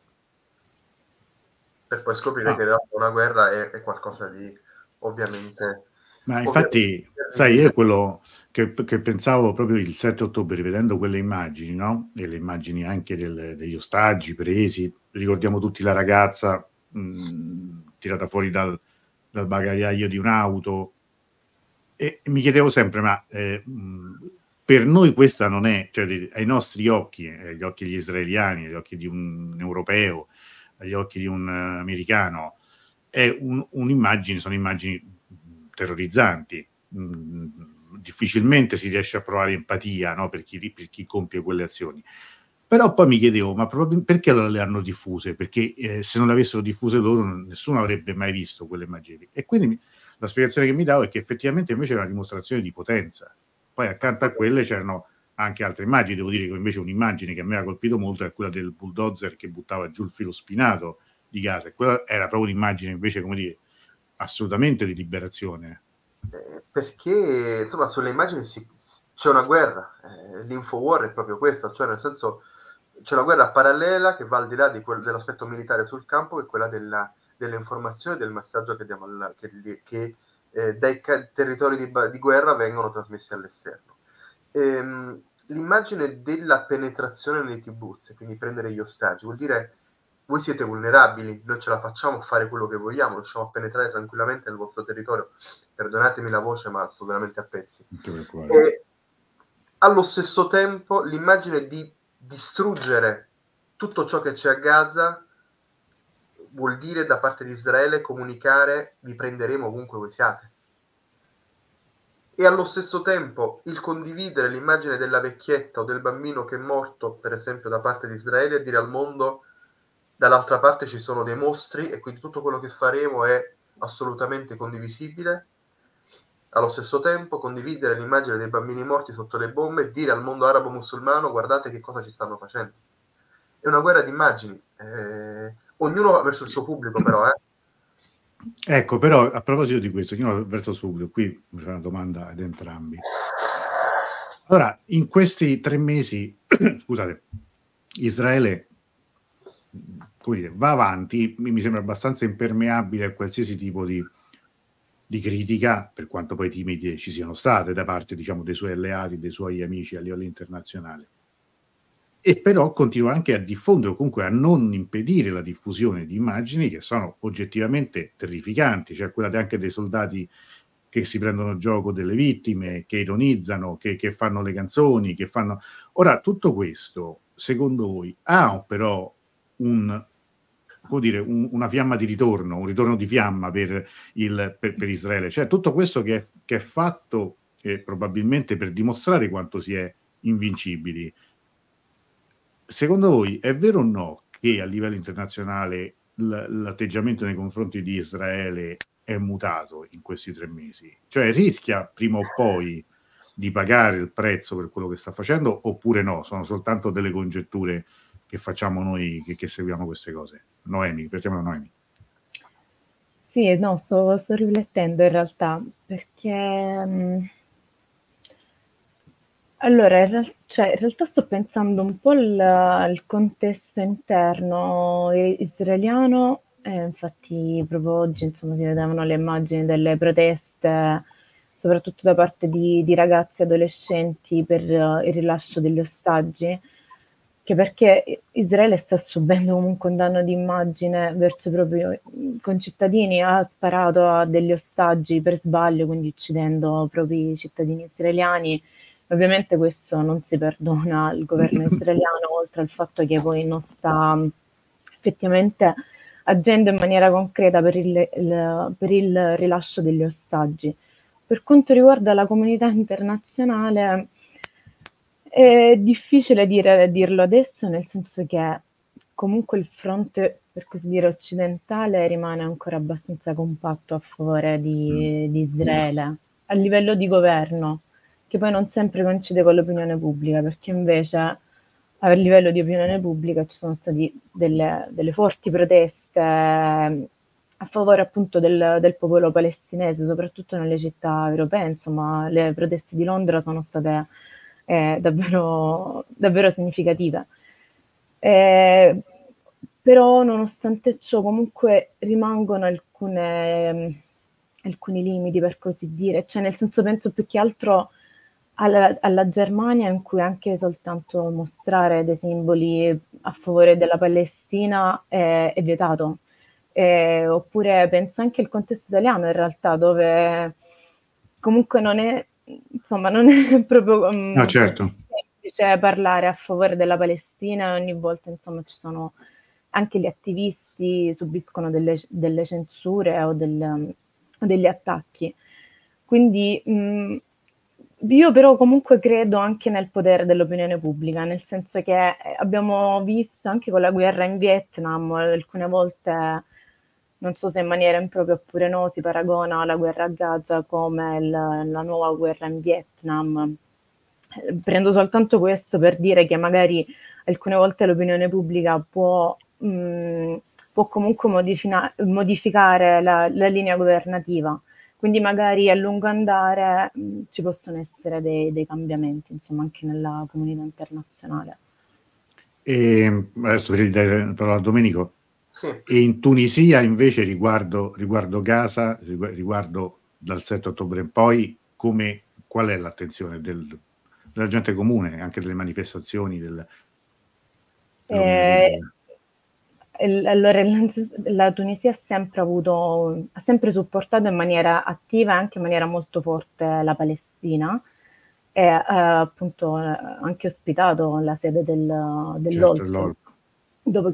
B: Per poi scoprire ah. che in realtà una guerra è, è qualcosa di, ovviamente...
A: Ma infatti, ovviamente, sai, io quello che, che pensavo proprio il sette ottobre, rivedendo quelle immagini, no? E le immagini anche del, degli ostaggi presi, ricordiamo tutti la ragazza mh, tirata fuori dal, dal bagagliaio di un'auto, e, e mi chiedevo sempre, ma eh, mh, per noi questa non è, cioè ai nostri occhi, agli occhi degli israeliani, agli occhi di un europeo, agli occhi di un uh, americano, è un, un'immagine, sono immagini terrorizzanti. Mm, difficilmente si riesce a provare empatia, no, per chi, per chi compie quelle azioni. Però poi mi chiedevo, ma proprio perché allora le hanno diffuse? Perché eh, se non le avessero diffuse loro, nessuno avrebbe mai visto quelle immagini. E quindi la spiegazione che mi davo è che effettivamente invece era una dimostrazione di potenza. Poi accanto a quelle c'erano anche altre immagini. Devo dire che invece un'immagine che a me ha colpito molto è quella del bulldozer che buttava giù il filo spinato di Gaza. E quella era proprio un'immagine invece, come dire, assolutamente di liberazione.
B: Eh, perché insomma sulle immagini si, c'è una guerra, eh, l'infowar è proprio questa, cioè nel senso c'è una guerra parallela che va al di là di quel, dell'aspetto militare sul campo, che è quella della, delle informazioni, del messaggio che, diamo alla, che, che eh, dai ca- territori di, di guerra vengono trasmessi all'esterno. Ehm, l'immagine della penetrazione nei kibbutz, quindi prendere gli ostaggi, vuol dire voi siete vulnerabili, noi ce la facciamo a fare quello che vogliamo, riusciamo a penetrare tranquillamente nel vostro territorio. Perdonatemi la voce, ma sto veramente a pezzi. E allo stesso tempo l'immagine di distruggere tutto ciò che c'è a Gaza vuol dire da parte di Israele comunicare: vi prenderemo ovunque voi siate. E allo stesso tempo il condividere l'immagine della vecchietta o del bambino che è morto, per esempio, da parte di Israele, e dire al mondo: dall'altra parte ci sono dei mostri e quindi tutto quello che faremo è assolutamente condivisibile. Allo stesso tempo condividere l'immagine dei bambini morti sotto le bombe e dire al mondo arabo musulmano: guardate che cosa ci stanno facendo. È una guerra di immagini, eh, ognuno verso il suo pubblico, però eh.
A: Ecco, però a proposito di questo, ognuno verso il suo pubblico, qui mi fa una domanda ad entrambi. Allora, in questi tre mesi, scusate, Israele, come dire, va avanti, mi sembra abbastanza impermeabile a qualsiasi tipo di, di critica, per quanto poi timide ci siano state da parte, diciamo, dei suoi alleati, dei suoi amici a livello internazionale. e però continua anche a diffondere, o comunque a non impedire la diffusione di immagini che sono oggettivamente terrificanti, cioè quella anche dei soldati che si prendono gioco delle vittime, che ironizzano, che, che fanno le canzoni, che fanno... Ora, tutto questo, secondo voi, ha però un, come dire, un, una fiamma di ritorno, un ritorno di fiamma per, il, per, per Israele? Cioè tutto questo che è, che è fatto eh, probabilmente per dimostrare quanto si è invincibili. Secondo voi è vero o no che a livello internazionale l- l'atteggiamento nei confronti di Israele è mutato in questi tre mesi? Cioè rischia prima o poi di pagare il prezzo per quello che sta facendo oppure no? Sono soltanto delle congetture che facciamo noi che, che seguiamo queste cose? Noemi, partiamo da Noemi.
C: Sì, no, sto, sto riflettendo in realtà perché... Mh, allora, in, real- cioè, in realtà sto pensando un po' al, al contesto interno israeliano, e infatti proprio oggi insomma, si vedevano le immagini delle proteste, soprattutto da parte di, di ragazzi e adolescenti per uh, il rilascio degli ostaggi, che perché Israele sta subendo comunque un danno di immagine verso i propri concittadini, ha sparato a degli ostaggi per sbaglio, quindi uccidendo propri cittadini israeliani. Ovviamente questo non si perdona al governo israeliano, oltre al fatto che poi non sta effettivamente agendo in maniera concreta per il, il, per il rilascio degli ostaggi. Per quanto riguarda la comunità internazionale, è difficile dire, dirlo adesso, nel senso che comunque il fronte, per così dire, occidentale rimane ancora abbastanza compatto a favore di, di Israele, a livello di governo, che poi non sempre coincide con l'opinione pubblica, perché invece a livello di opinione pubblica ci sono state delle, delle forti proteste a favore appunto del, del popolo palestinese, soprattutto nelle città europee. Insomma, le proteste di Londra sono state eh, davvero, davvero significative. Eh, però nonostante ciò comunque rimangono alcune, alcuni limiti, per così dire, cioè nel senso penso più che altro alla, alla Germania, in cui anche soltanto mostrare dei simboli a favore della Palestina è, è vietato. Eh, oppure penso anche al contesto italiano in realtà, dove comunque non è, insomma, non è proprio um,
A: No, certo.
C: semplice parlare a favore della Palestina, ogni volta insomma ci sono anche gli attivisti subiscono delle, delle censure o, del, o degli attacchi. Quindi mh, io però comunque credo anche nel potere dell'opinione pubblica, nel senso che abbiamo visto anche con la guerra in Vietnam, alcune volte, non so se in maniera impropria oppure no, si paragona la guerra a Gaza come il, la nuova guerra in Vietnam. Prendo soltanto questo per dire che magari alcune volte l'opinione pubblica può, mh, può comunque modifina- modificare la, la linea governativa. Quindi magari a lungo andare mh, ci possono essere dei, dei cambiamenti, insomma, anche nella comunità internazionale.
A: E adesso per dare la parola a Domenico.
B: Sì.
A: E in Tunisia invece riguardo, riguardo Gaza, riguardo dal sette ottobre in poi, come, qual è l'attenzione del, della gente comune, anche delle manifestazioni del,
C: Eh, allora, la Tunisia ha sempre avuto, ha sempre supportato in maniera attiva e anche in maniera molto forte la Palestina e ha appunto anche ospitato la sede del, dell'O L P, dopo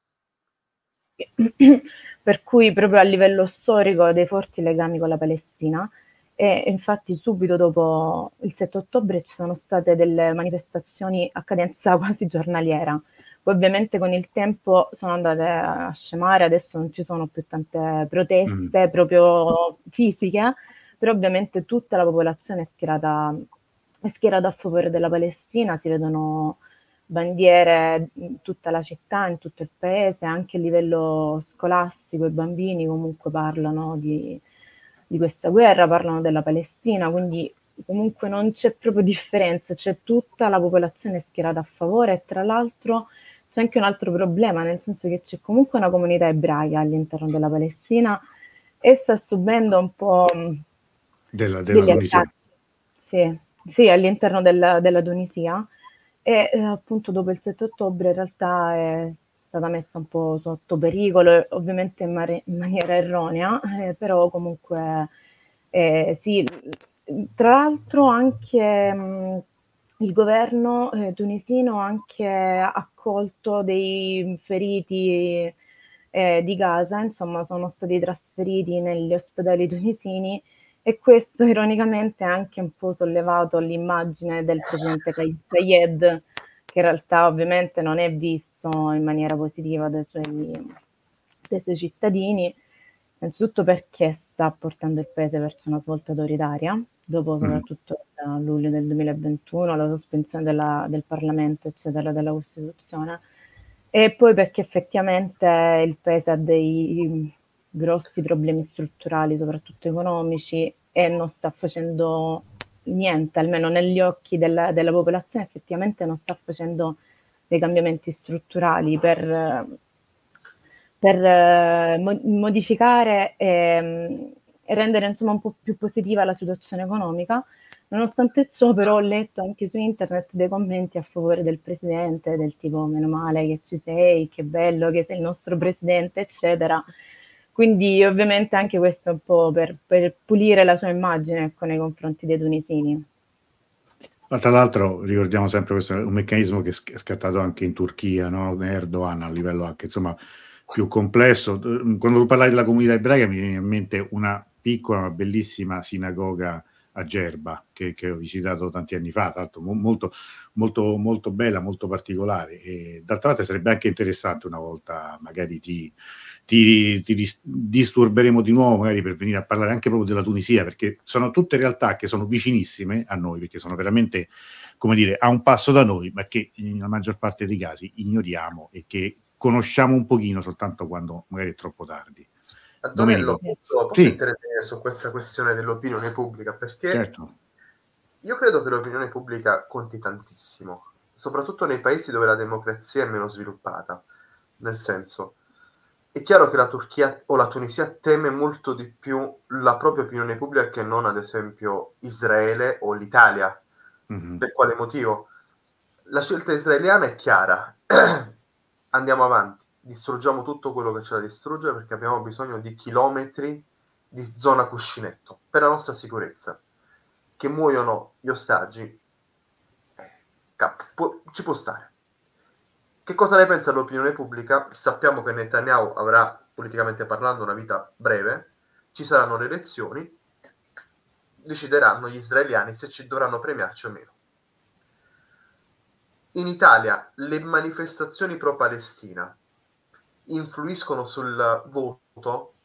C: che, per cui proprio a livello storico ha dei forti legami con la Palestina. E infatti subito dopo il sette ottobre ci sono state delle manifestazioni a cadenza quasi giornaliera. Poi ovviamente con il tempo sono andate a scemare, adesso non ci sono più tante proteste mm. proprio fisiche, però ovviamente tutta la popolazione è schierata, è schierata a favore della Palestina, si vedono bandiere in tutta la città, in tutto il paese, anche a livello scolastico i bambini comunque parlano di, di questa guerra, parlano della Palestina, quindi comunque non c'è proprio differenza, c'è tutta la popolazione schierata a favore e tra l'altro c'è anche un altro problema, nel senso che c'è comunque una comunità ebraica all'interno della Palestina e sta subendo un po'
A: della, della
C: degli attacchi, sì, sì, all'interno della, della Tunisia. e eh, appunto dopo il sette ottobre in realtà è stata messa un po' sotto pericolo, ovviamente in, mare- in maniera erronea, eh, però comunque eh, sì, tra l'altro anche mh, il governo eh, tunisino ha anche accolto dei feriti eh, di Gaza, insomma sono stati trasferiti negli ospedali tunisini e questo ironicamente ha anche un po' sollevato l'immagine del presidente Kais Saied, che in realtà ovviamente non è visto in maniera positiva dai suoi, dai suoi cittadini, innanzitutto perché sta portando il paese verso una svolta autoritaria, dopo
A: Mm.
C: soprattutto da luglio del duemilaventuno, la sospensione della, del Parlamento, eccetera, della Costituzione, e poi perché effettivamente il paese ha dei grossi problemi strutturali, soprattutto economici, e non sta facendo niente, almeno negli occhi della, della popolazione, effettivamente non sta facendo dei cambiamenti strutturali per, per eh, mo- modificare e, e rendere insomma un po' più positiva la situazione economica. Nonostante ciò, però, ho letto anche su internet dei commenti a favore del presidente, del tipo meno male che ci sei, che bello che sei il nostro presidente, eccetera. Quindi ovviamente anche questo è un po' per, per pulire la sua immagine, ecco, nei confronti dei tunisini.
A: Ma tra l'altro ricordiamo sempre questo è un meccanismo che è scattato anche in Turchia, no? Erdogan a livello anche insomma più complesso. Quando tu parlavi della comunità ebraica mi viene in mente una piccola ma bellissima sinagoga a Gerba che, che ho visitato tanti anni fa, tra l'altro molto, molto, molto bella, molto particolare. E d'altra parte sarebbe anche interessante una volta, magari ti, ti, ti dis- disturberemo di nuovo, magari per venire a parlare anche proprio della Tunisia, perché sono tutte realtà che sono vicinissime a noi, perché sono veramente, come dire, a un passo da noi, ma che nella maggior parte dei casi ignoriamo e che conosciamo un pochino soltanto quando magari è troppo tardi.
B: Antonello,
A: Domenico.
B: posso, posso
A: Sì,
B: intervenire su questa questione dell'opinione pubblica? Perché
A: certo.
B: io credo che l'opinione pubblica conti tantissimo, soprattutto nei paesi dove la democrazia è meno sviluppata. Nel senso, è chiaro che la Turchia o la Tunisia teme molto di più la propria opinione pubblica che non, ad esempio, Israele o l'Italia.
A: Mm-hmm.
B: Per quale motivo? La scelta israeliana è chiara. Andiamo avanti, distruggiamo tutto quello che c'è da distruggere perché abbiamo bisogno di chilometri di zona cuscinetto per la nostra sicurezza. Che muoiono gli ostaggi, cap- può, ci può stare. Che cosa ne pensa l'opinione pubblica? Sappiamo che Netanyahu avrà, politicamente parlando, una vita breve, ci saranno le elezioni, decideranno gli israeliani se ci dovranno premiarci o meno. In Italia le manifestazioni pro-Palestina influiscono sul voto,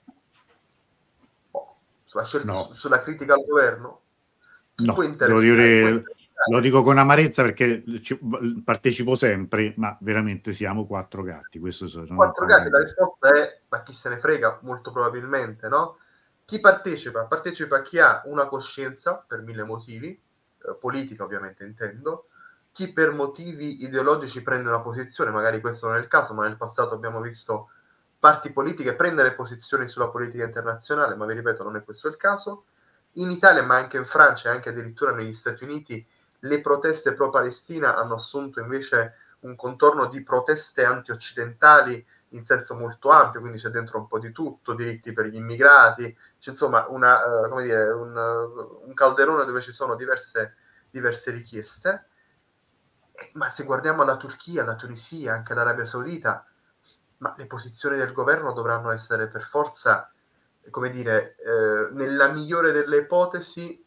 B: sulla, scelta,
A: No,
B: sulla critica al governo? Chi può
A: no, devo
B: interessare? Può
A: dire, lo
B: interessare?
A: dico con amarezza perché ci, partecipo sempre, ma veramente siamo quattro gatti, questo so, non ho
B: Quattro
A: paura
B: gatti,
A: di
B: la
A: dire.
B: risposta è ma chi se ne frega, molto probabilmente, no? Chi partecipa? Partecipa chi ha una coscienza, per mille motivi, eh, politica ovviamente intendo, chi per motivi ideologici prende una posizione, magari questo non è il caso, ma nel passato abbiamo visto parti politiche prendere posizioni sulla politica internazionale, ma vi ripeto, non è questo il caso. In Italia, ma anche in Francia e anche addirittura negli Stati Uniti, le proteste pro-Palestina hanno assunto invece un contorno di proteste anti-occidentali in senso molto ampio, quindi c'è dentro un po' di tutto, diritti per gli immigrati, c'è insomma una, uh, come dire, un, uh, un calderone dove ci sono diverse, diverse richieste. Eh, ma se guardiamo la Turchia, la Tunisia, anche l'Arabia Saudita, ma le posizioni del governo dovranno essere per forza, come dire, eh, nella migliore delle ipotesi,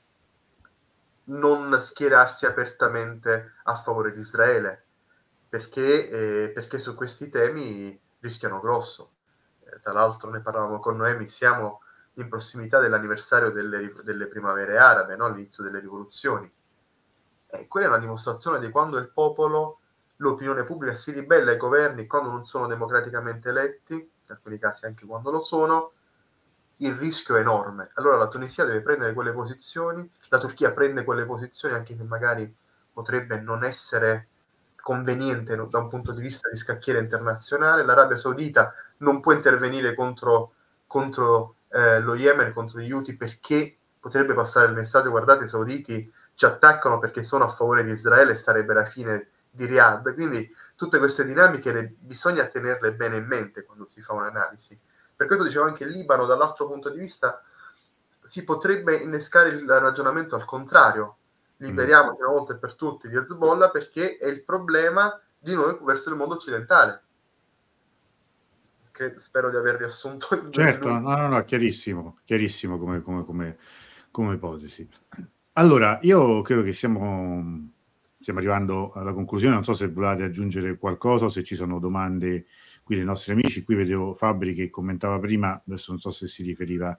B: non schierarsi apertamente a favore di Israele, perché, eh, perché su questi temi rischiano grosso. Eh, tra l'altro ne parlavamo con Noemi, siamo in prossimità dell'anniversario delle, delle primavere arabe, no? All'inizio delle rivoluzioni. E quella è una dimostrazione di quando il popolo, l'opinione pubblica si ribella ai governi, quando non sono democraticamente eletti, in alcuni casi anche quando lo sono, il rischio è enorme. Allora la Tunisia deve prendere quelle posizioni, la Turchia prende quelle posizioni anche che magari potrebbe non essere conveniente da un punto di vista di scacchiere internazionale, l'Arabia Saudita non può intervenire contro, contro eh, lo Yemen, contro gli Houthi, perché potrebbe passare il messaggio: guardate, i sauditi ci attaccano perché sono a favore di Israele e sarebbe la fine di Riyadh. Quindi tutte queste dinamiche le, bisogna tenerle bene in mente quando si fa un'analisi. Per questo dicevo anche il Libano, dall'altro punto di vista, si potrebbe innescare il ragionamento al contrario. Liberiamo una volta e per tutti di Hezbollah perché è il problema di noi verso il mondo occidentale. Che spero di aver riassunto il
A: certo, no, no, no, chiarissimo, chiarissimo come, come, come, come ipotesi. Allora, io credo che siamo, stiamo arrivando alla conclusione, non so se volete aggiungere qualcosa o se ci sono domande qui dei nostri amici. Qui vedevo Fabri che commentava prima, adesso non so se si riferiva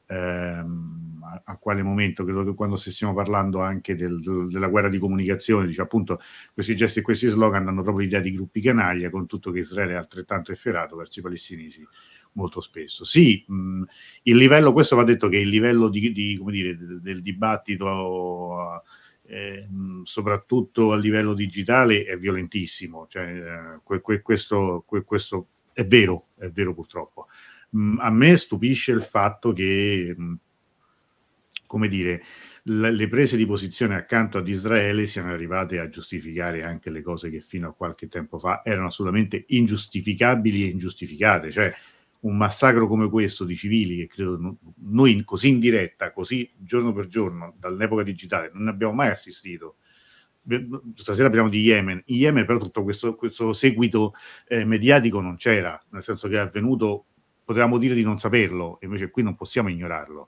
A: ehm, a, a quale momento, credo che quando stessimo parlando anche del, del, della guerra di comunicazione, dice appunto questi gesti e questi slogan hanno proprio l'idea di gruppi canaglia, con tutto che Israele è altrettanto efferato verso i palestinesi molto spesso. Sì, mh, il livello, questo va detto che il livello di, di come dire, del, del dibattito eh, mh, soprattutto a livello digitale è violentissimo, cioè, eh, que, que, questo, que, questo è vero, è vero purtroppo. Mh, a me stupisce il fatto che mh, come dire, l- le prese di posizione accanto ad Israele siano arrivate a giustificare anche le cose che fino a qualche tempo fa erano assolutamente ingiustificabili e ingiustificate, cioè un massacro come questo di civili che credo noi così in diretta, così giorno per giorno, dall'epoca digitale, non ne abbiamo mai assistito. Stasera parliamo di Yemen. In Yemen però tutto questo, questo seguito eh, mediatico non c'era, nel senso che è avvenuto, potevamo dire di non saperlo, invece qui non possiamo ignorarlo.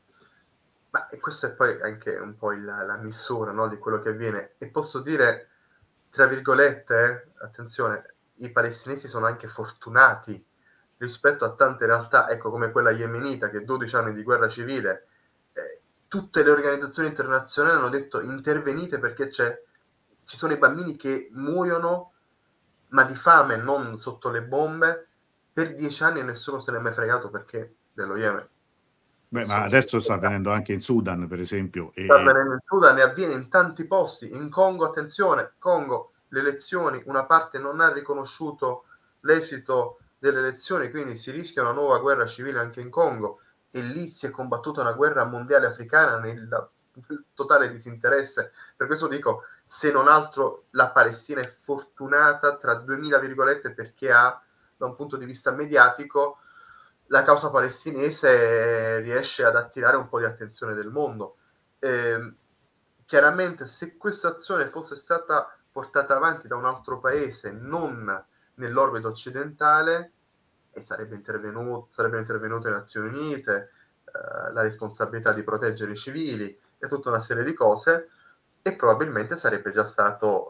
B: Ma e questo è poi anche un po' il, la misura, no, di quello che avviene. E posso dire, tra virgolette, eh, attenzione, i palestinesi sono anche fortunati rispetto a tante realtà, ecco, come quella yemenita, che dodici anni di guerra civile, eh, tutte le organizzazioni internazionali hanno detto intervenite perché c'è, ci sono i bambini che muoiono, ma di fame, non sotto le bombe, per dieci anni e nessuno se ne è mai fregato perché dello Yemen.
A: Beh, ma adesso sta avvenendo anche in Sudan, per esempio. E...
B: Sta avvenendo in Sudan e avviene in tanti posti. In Congo, attenzione, Congo, le elezioni, una parte non ha riconosciuto l'esito delle elezioni, quindi si rischia una nuova guerra civile anche in Congo, e lì si è combattuta una guerra mondiale africana nel, nel totale disinteresse. Per questo dico, se non altro la Palestina è fortunata, tra duemila virgolette, perché ha, da un punto di vista mediatico, la causa palestinese riesce ad attirare un po' di attenzione del mondo. Eh, chiaramente, se questa azione fosse stata portata avanti da un altro paese, non nell'orbita occidentale, e sarebbe intervenuto, sarebbero intervenute le Nazioni Unite, eh, la responsabilità di proteggere i civili e tutta una serie di cose, e probabilmente sarebbe già stato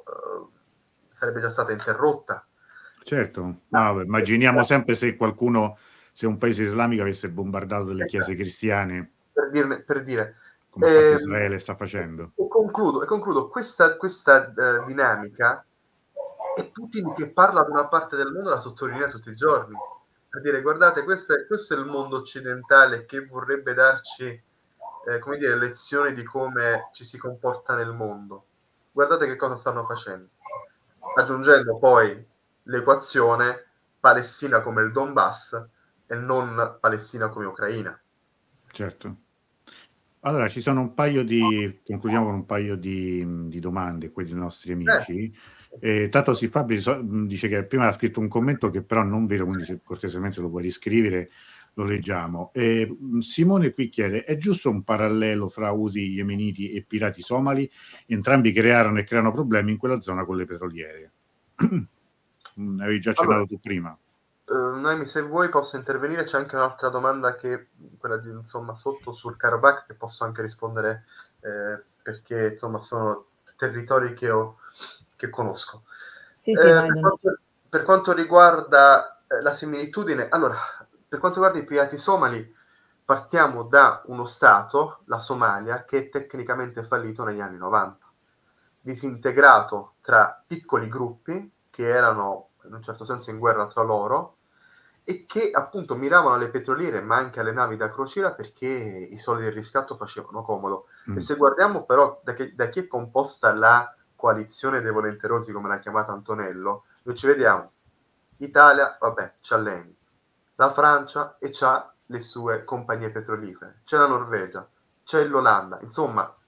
B: eh, sarebbe già stata interrotta.
A: Certo, no, immaginiamo sempre se qualcuno, se un paese islamico avesse bombardato delle chiese cristiane,
B: per, dirne, per dire
A: come
B: eh,
A: Israele sta facendo.
B: E concludo, e concludo questa, questa uh, dinamica, è Putin che parla ad una parte del mondo, la sottolinea tutti i giorni, per dire guardate, questo è, questo è il mondo occidentale che vorrebbe darci eh, come dire, lezioni di come ci si comporta nel mondo. Guardate che cosa stanno facendo, aggiungendo poi l'equazione Palestina come il Donbass e non Palestina come Ucraina.
A: Certo. Allora, ci sono un paio di, concludiamo con un paio di, di domande, quelli dei nostri amici. Eh. Eh, tanto si Fabri so, dice che prima ha scritto un commento che però non vedo, quindi se cortesemente lo puoi riscrivere, lo leggiamo. Eh, Simone qui chiede, è giusto un parallelo fra Houthi yemeniti e pirati somali? Entrambi crearono e creano problemi in quella zona con le petroliere. Ne avevi già accennato allora, tu prima.
B: Uh, Noemi, se vuoi posso intervenire. C'è anche un'altra domanda, che quella di, insomma, sotto sul Karabakh, che posso anche rispondere eh, perché insomma sono territori che ho che conosco.
C: Sì,
B: eh,
C: sì, vai,
B: per, quanto, per quanto riguarda eh, la similitudine, allora, per quanto riguarda i pirati somali, partiamo da uno stato, la Somalia, che è tecnicamente fallito negli anni novanta, disintegrato tra piccoli gruppi che erano in un certo senso in guerra tra loro, e che appunto miravano alle petroliere ma anche alle navi da crociera perché i soldi del riscatto facevano comodo. Mm. E se guardiamo però da, che, da chi è composta la coalizione dei volenterosi, come l'ha chiamata Antonello, noi ci vediamo Italia, vabbè, c'ha l'Eni, la Francia e c'ha le sue compagnie petrolifere, c'è la Norvegia, c'è l'Olanda, insomma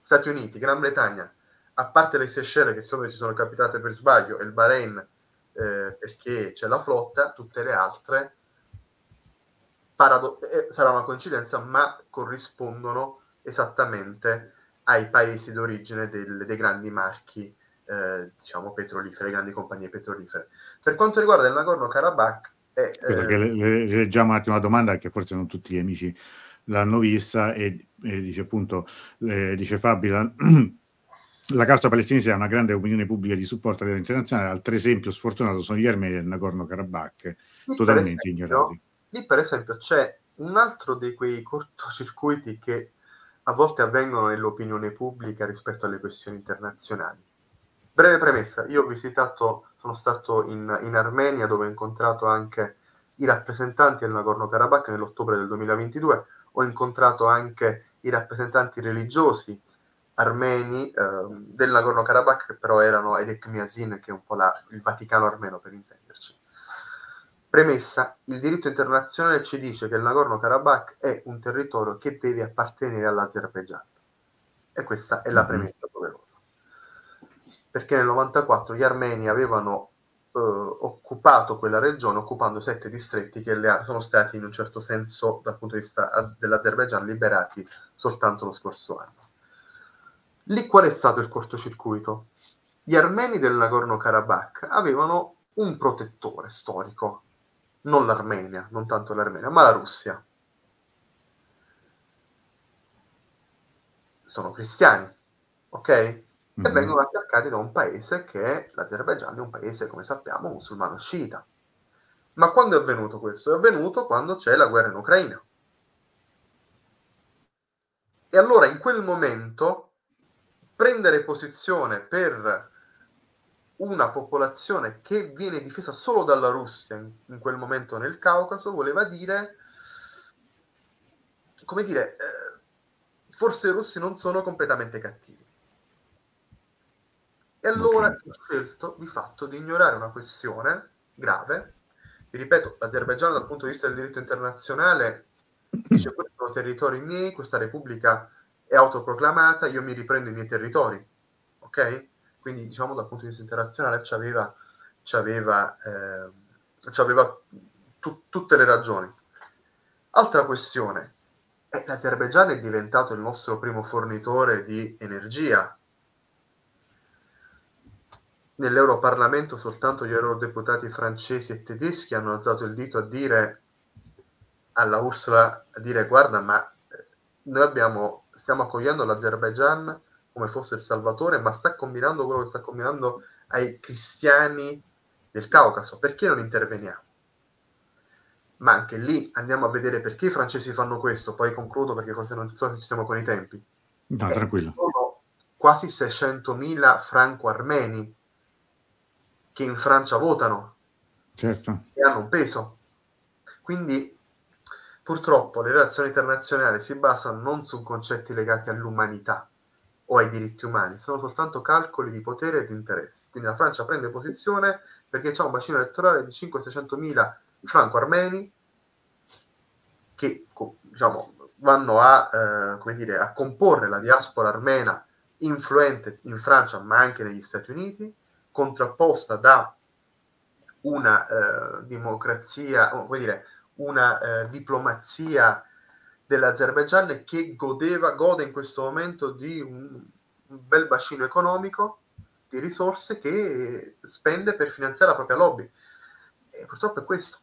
B: Stati Uniti, Gran Bretagna, a parte le Seychelles che sono, ci sono capitate per sbaglio, e il Bahrain eh, perché c'è la flotta, tutte le altre parado- eh, sarà una coincidenza, ma corrispondono esattamente ai paesi d'origine del, dei grandi marchi, eh, diciamo, petrolifere, grandi compagnie petrolifere. Per quanto riguarda il Nagorno-Karabakh, è,
A: Scusa, che le, le, leggiamo un attimo la domanda, che forse non tutti gli amici l'hanno vista, e, e dice appunto, eh, dice Fabi, la, la causa palestinese ha una grande opinione pubblica di supporto a livello internazionale, altro esempio sfortunato sono gli armeni del Nagorno-Karabakh, totalmente
B: esempio,
A: ignorati.
B: Lì per esempio c'è un altro di quei cortocircuiti che a volte avvengono nell'opinione pubblica rispetto alle questioni internazionali. Breve premessa, io ho visitato, sono stato in, in Armenia, dove ho incontrato anche i rappresentanti del Nagorno-Karabakh nell'ottobre del duemilaventidue, ho incontrato anche i rappresentanti religiosi armeni eh, del Nagorno-Karabakh, che però erano Edek Miazin, che è un po' la, il Vaticano armeno, per intenderci. Premessa, il diritto internazionale ci dice che il Nagorno-Karabakh è un territorio che deve appartenere all'Azerbaigian. E questa è la premessa doverosa. Perché nel novantaquattro gli armeni avevano eh, occupato quella regione, occupando sette distretti che le, sono stati in un certo senso, dal punto di vista dell'Azerbaigian, liberati soltanto lo scorso anno. Lì qual è stato il cortocircuito? Gli armeni del Nagorno-Karabakh avevano un protettore storico, non l'Armenia, non tanto l'Armenia, ma la Russia. Sono cristiani, ok? Mm-hmm. E vengono attaccati da un paese che è l'Azerbaigian, è un paese, come sappiamo, musulmano sciita. Ma quando è avvenuto questo? È avvenuto quando c'è la guerra in Ucraina. E allora in quel momento prendere posizione per una popolazione che viene difesa solo dalla Russia in, in quel momento nel Caucaso voleva dire, come dire, eh, forse i russi non sono completamente cattivi. E allora okay. si è scelto di fatto di ignorare una questione grave. Vi ripeto, l'Azerbaigian dal punto di vista del diritto internazionale dice: questi sono territori miei, questa repubblica è autoproclamata, io mi riprendo i miei territori, ok? Quindi diciamo dal punto di vista internazionale c'aveva, c'aveva, eh, c'aveva tu, tutte le ragioni. Altra questione, eh, l'Azerbaigian è diventato il nostro primo fornitore di energia. Nell'Europarlamento soltanto gli eurodeputati francesi e tedeschi hanno alzato il dito a dire alla Ursula, a dire: guarda, ma noi abbiamo, stiamo accogliendo l'Azerbaigian come fosse il salvatore, ma sta combinando quello che sta combinando ai cristiani del Caucaso, perché non interveniamo? Ma anche lì andiamo a vedere perché i francesi fanno questo, poi concludo perché forse non so se ci siamo con i tempi.
A: No, tranquillo.
B: Sono quasi seicentomila franco-armeni che in Francia votano,
A: certo,
B: e hanno un peso. Quindi purtroppo le relazioni internazionali si basano non su concetti legati all'umanità o ai diritti umani, sono soltanto calcoli di potere e di interessi. Quindi la Francia prende posizione perché c'è un bacino elettorale di cinquecento-seicentomila franco-armeni che, diciamo, vanno a, eh, come dire, a comporre la diaspora armena influente in Francia, ma anche negli Stati Uniti, contrapposta da una eh, democrazia, come dire, una eh, diplomazia dell'Azerbaigian che godeva, gode in questo momento di un, un bel bacino economico di risorse che spende per finanziare la propria lobby. E purtroppo è questo.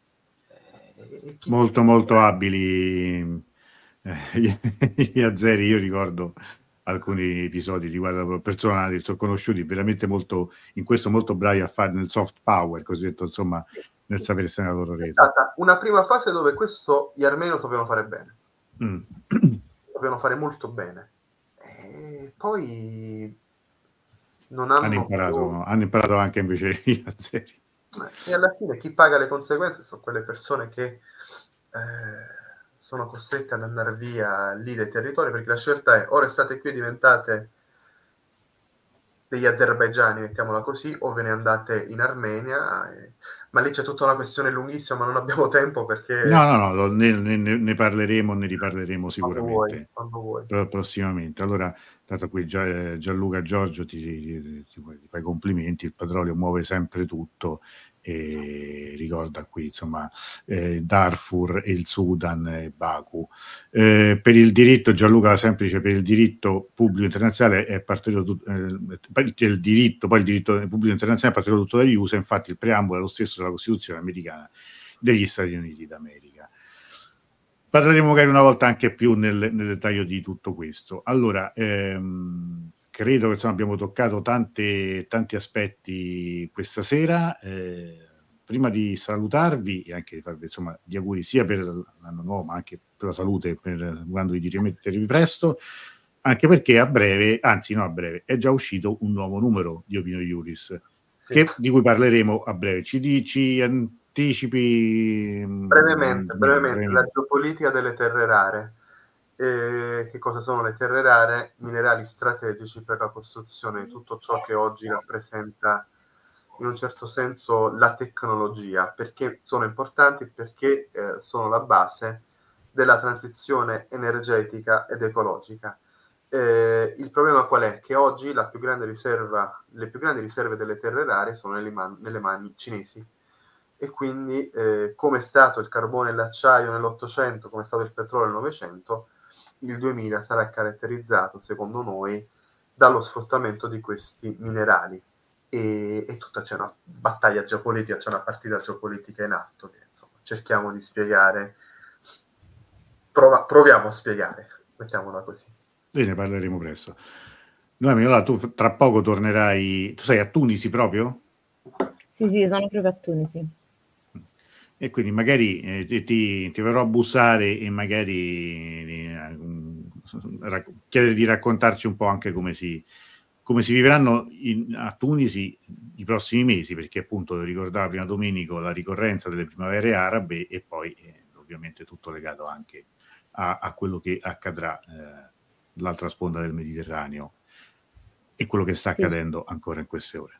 A: E chi... Molto, molto abili eh, gli azeri. Io ricordo alcuni episodi riguardo personali, sono conosciuti veramente molto, in questo molto bravi a fare nel soft power, cosiddetto, insomma, sì, nel sapere stare nella loro rete.
B: È stata una prima fase dove questo gli armeni lo sapevano fare bene, mm. lo sapevano fare molto bene, e poi non hanno,
A: hanno imparato, più... hanno imparato anche invece gli azeri.
B: E alla fine chi paga le conseguenze sono quelle persone che eh, sono costrette ad andare via lì dai territori, perché la scelta è: o restate qui e diventate degli azerbaigiani, mettiamola così, o ve ne andate in Armenia, eh, ma lì c'è tutta una questione lunghissima, ma non abbiamo tempo perché...
A: No, no, no, ne, ne, ne parleremo, ne riparleremo sicuramente
B: quando vuoi,
A: quando vuoi. prossimamente. Allora, dato qui Gianluca Giorgio ti, ti, ti fai complimenti, il petrolio muove sempre tutto, e ricorda qui insomma eh, Darfur e il Sudan e Baku. Eh, per il diritto, Gianluca semplice, per il diritto pubblico internazionale è partito tutto, eh, il diritto, poi il diritto pubblico internazionale è partito tutto dagli U S A, infatti il preambolo è lo stesso della Costituzione americana degli Stati Uniti d'America. Parleremo magari una volta anche più nel, nel dettaglio di tutto questo. Allora, ehm, credo che insomma, abbiamo toccato tante, tanti aspetti questa sera. Eh, prima di salutarvi e anche di farvi insomma gli auguri sia per l'anno nuovo, ma anche per la salute, per quando di rimettervi presto, anche perché a breve, anzi no a breve, è già uscito un nuovo numero di Opinio Iuris, sì. che, di cui parleremo a breve. Ci dici, anticipi...
B: Brevemente, brevemente, brevemente. La geopolitica delle terre rare. Eh, che cosa sono le terre rare? Minerali strategici per la costruzione di tutto ciò che oggi rappresenta in un certo senso la tecnologia. Perché sono importanti? Perché eh, sono la base della transizione energetica ed ecologica. Eh, il problema qual è? Che oggi la più grande riserva, le più grandi riserve delle terre rare sono nelle, man- nelle mani cinesi. E quindi eh, come è stato il carbone e l'acciaio nell'Ottocento, come è stato il petrolio nel Novecento, il duemila sarà caratterizzato, secondo noi, dallo sfruttamento di questi minerali. E, e tutta c'è una battaglia geopolitica, c'è una partita geopolitica in atto che insomma, cerchiamo di spiegare, prova, proviamo a spiegare, mettiamola così.
A: E ne parleremo presto. Noemi, allora tu tra poco tornerai, tu sei a Tunisi proprio?
C: Sì, sì, sono proprio a Tunisi.
A: E quindi magari eh, ti, ti verrò a bussare e magari eh, rac- chiedere di raccontarci un po' anche come si, come si vivranno in, a Tunisi i prossimi mesi, perché appunto ricordava prima Domenico la ricorrenza delle primavere arabe e poi eh, ovviamente tutto legato anche a, a quello che accadrà eh, l'altra sponda del Mediterraneo e quello che sta accadendo sì. ancora in queste ore.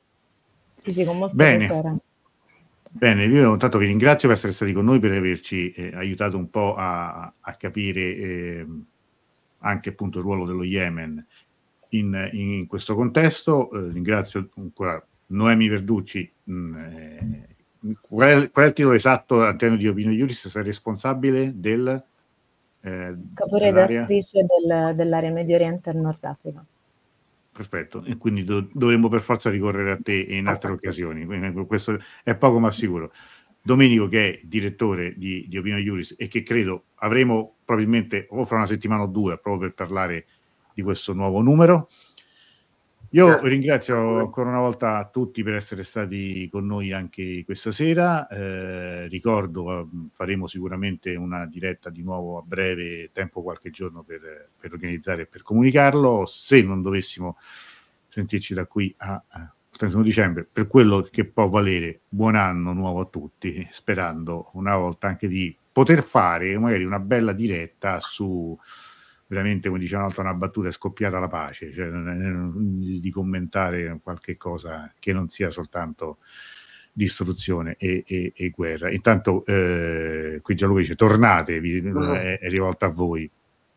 C: Sì, sì, con molto
A: Bene.
C: piacere.
A: Bene, io intanto vi ringrazio per essere stati con noi, per averci eh, aiutato un po' a, a capire eh, anche appunto il ruolo dello Yemen in, in questo contesto. Eh, ringrazio ancora Noemi Verducci. Mh, eh, qual, è, qual è il titolo esatto all'interno di Opinio Iuris? Sei responsabile del...
C: Eh, Caporedattrice del, dell'area Medio Oriente e Nord Africa.
A: Perfetto, e quindi do, dovremmo per forza ricorrere a te in altre occasioni, quindi questo è poco ma sicuro. Domenico, che è direttore di, di Opinio Iuris e che credo avremo probabilmente o fra una settimana o due proprio per parlare di questo nuovo numero. Io Grazie. ringrazio ancora una volta tutti per essere stati con noi anche questa sera. Eh, ricordo, faremo sicuramente una diretta di nuovo a breve tempo, qualche giorno per, per organizzare e per comunicarlo. Se non dovessimo sentirci da qui a, a trentuno dicembre, per quello che può valere, buon anno nuovo a tutti, sperando una volta anche di poter fare magari una bella diretta su... veramente, come dice un'altra, una battuta, è scoppiata la pace, cioè di commentare qualche cosa che non sia soltanto distruzione e, e, e guerra. Intanto eh, qui Gianluca dice tornate, vi, uh-huh. è, è rivolta a voi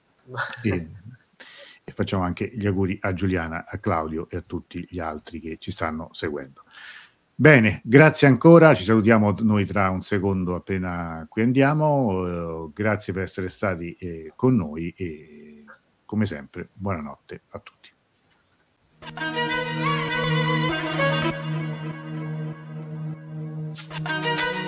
A: e, e facciamo anche gli auguri a Giuliana, a Claudio e a tutti gli altri che ci stanno seguendo. Bene, grazie ancora, ci salutiamo noi tra un secondo appena qui andiamo, uh, grazie per essere stati eh, con noi e come sempre buonanotte a tutti.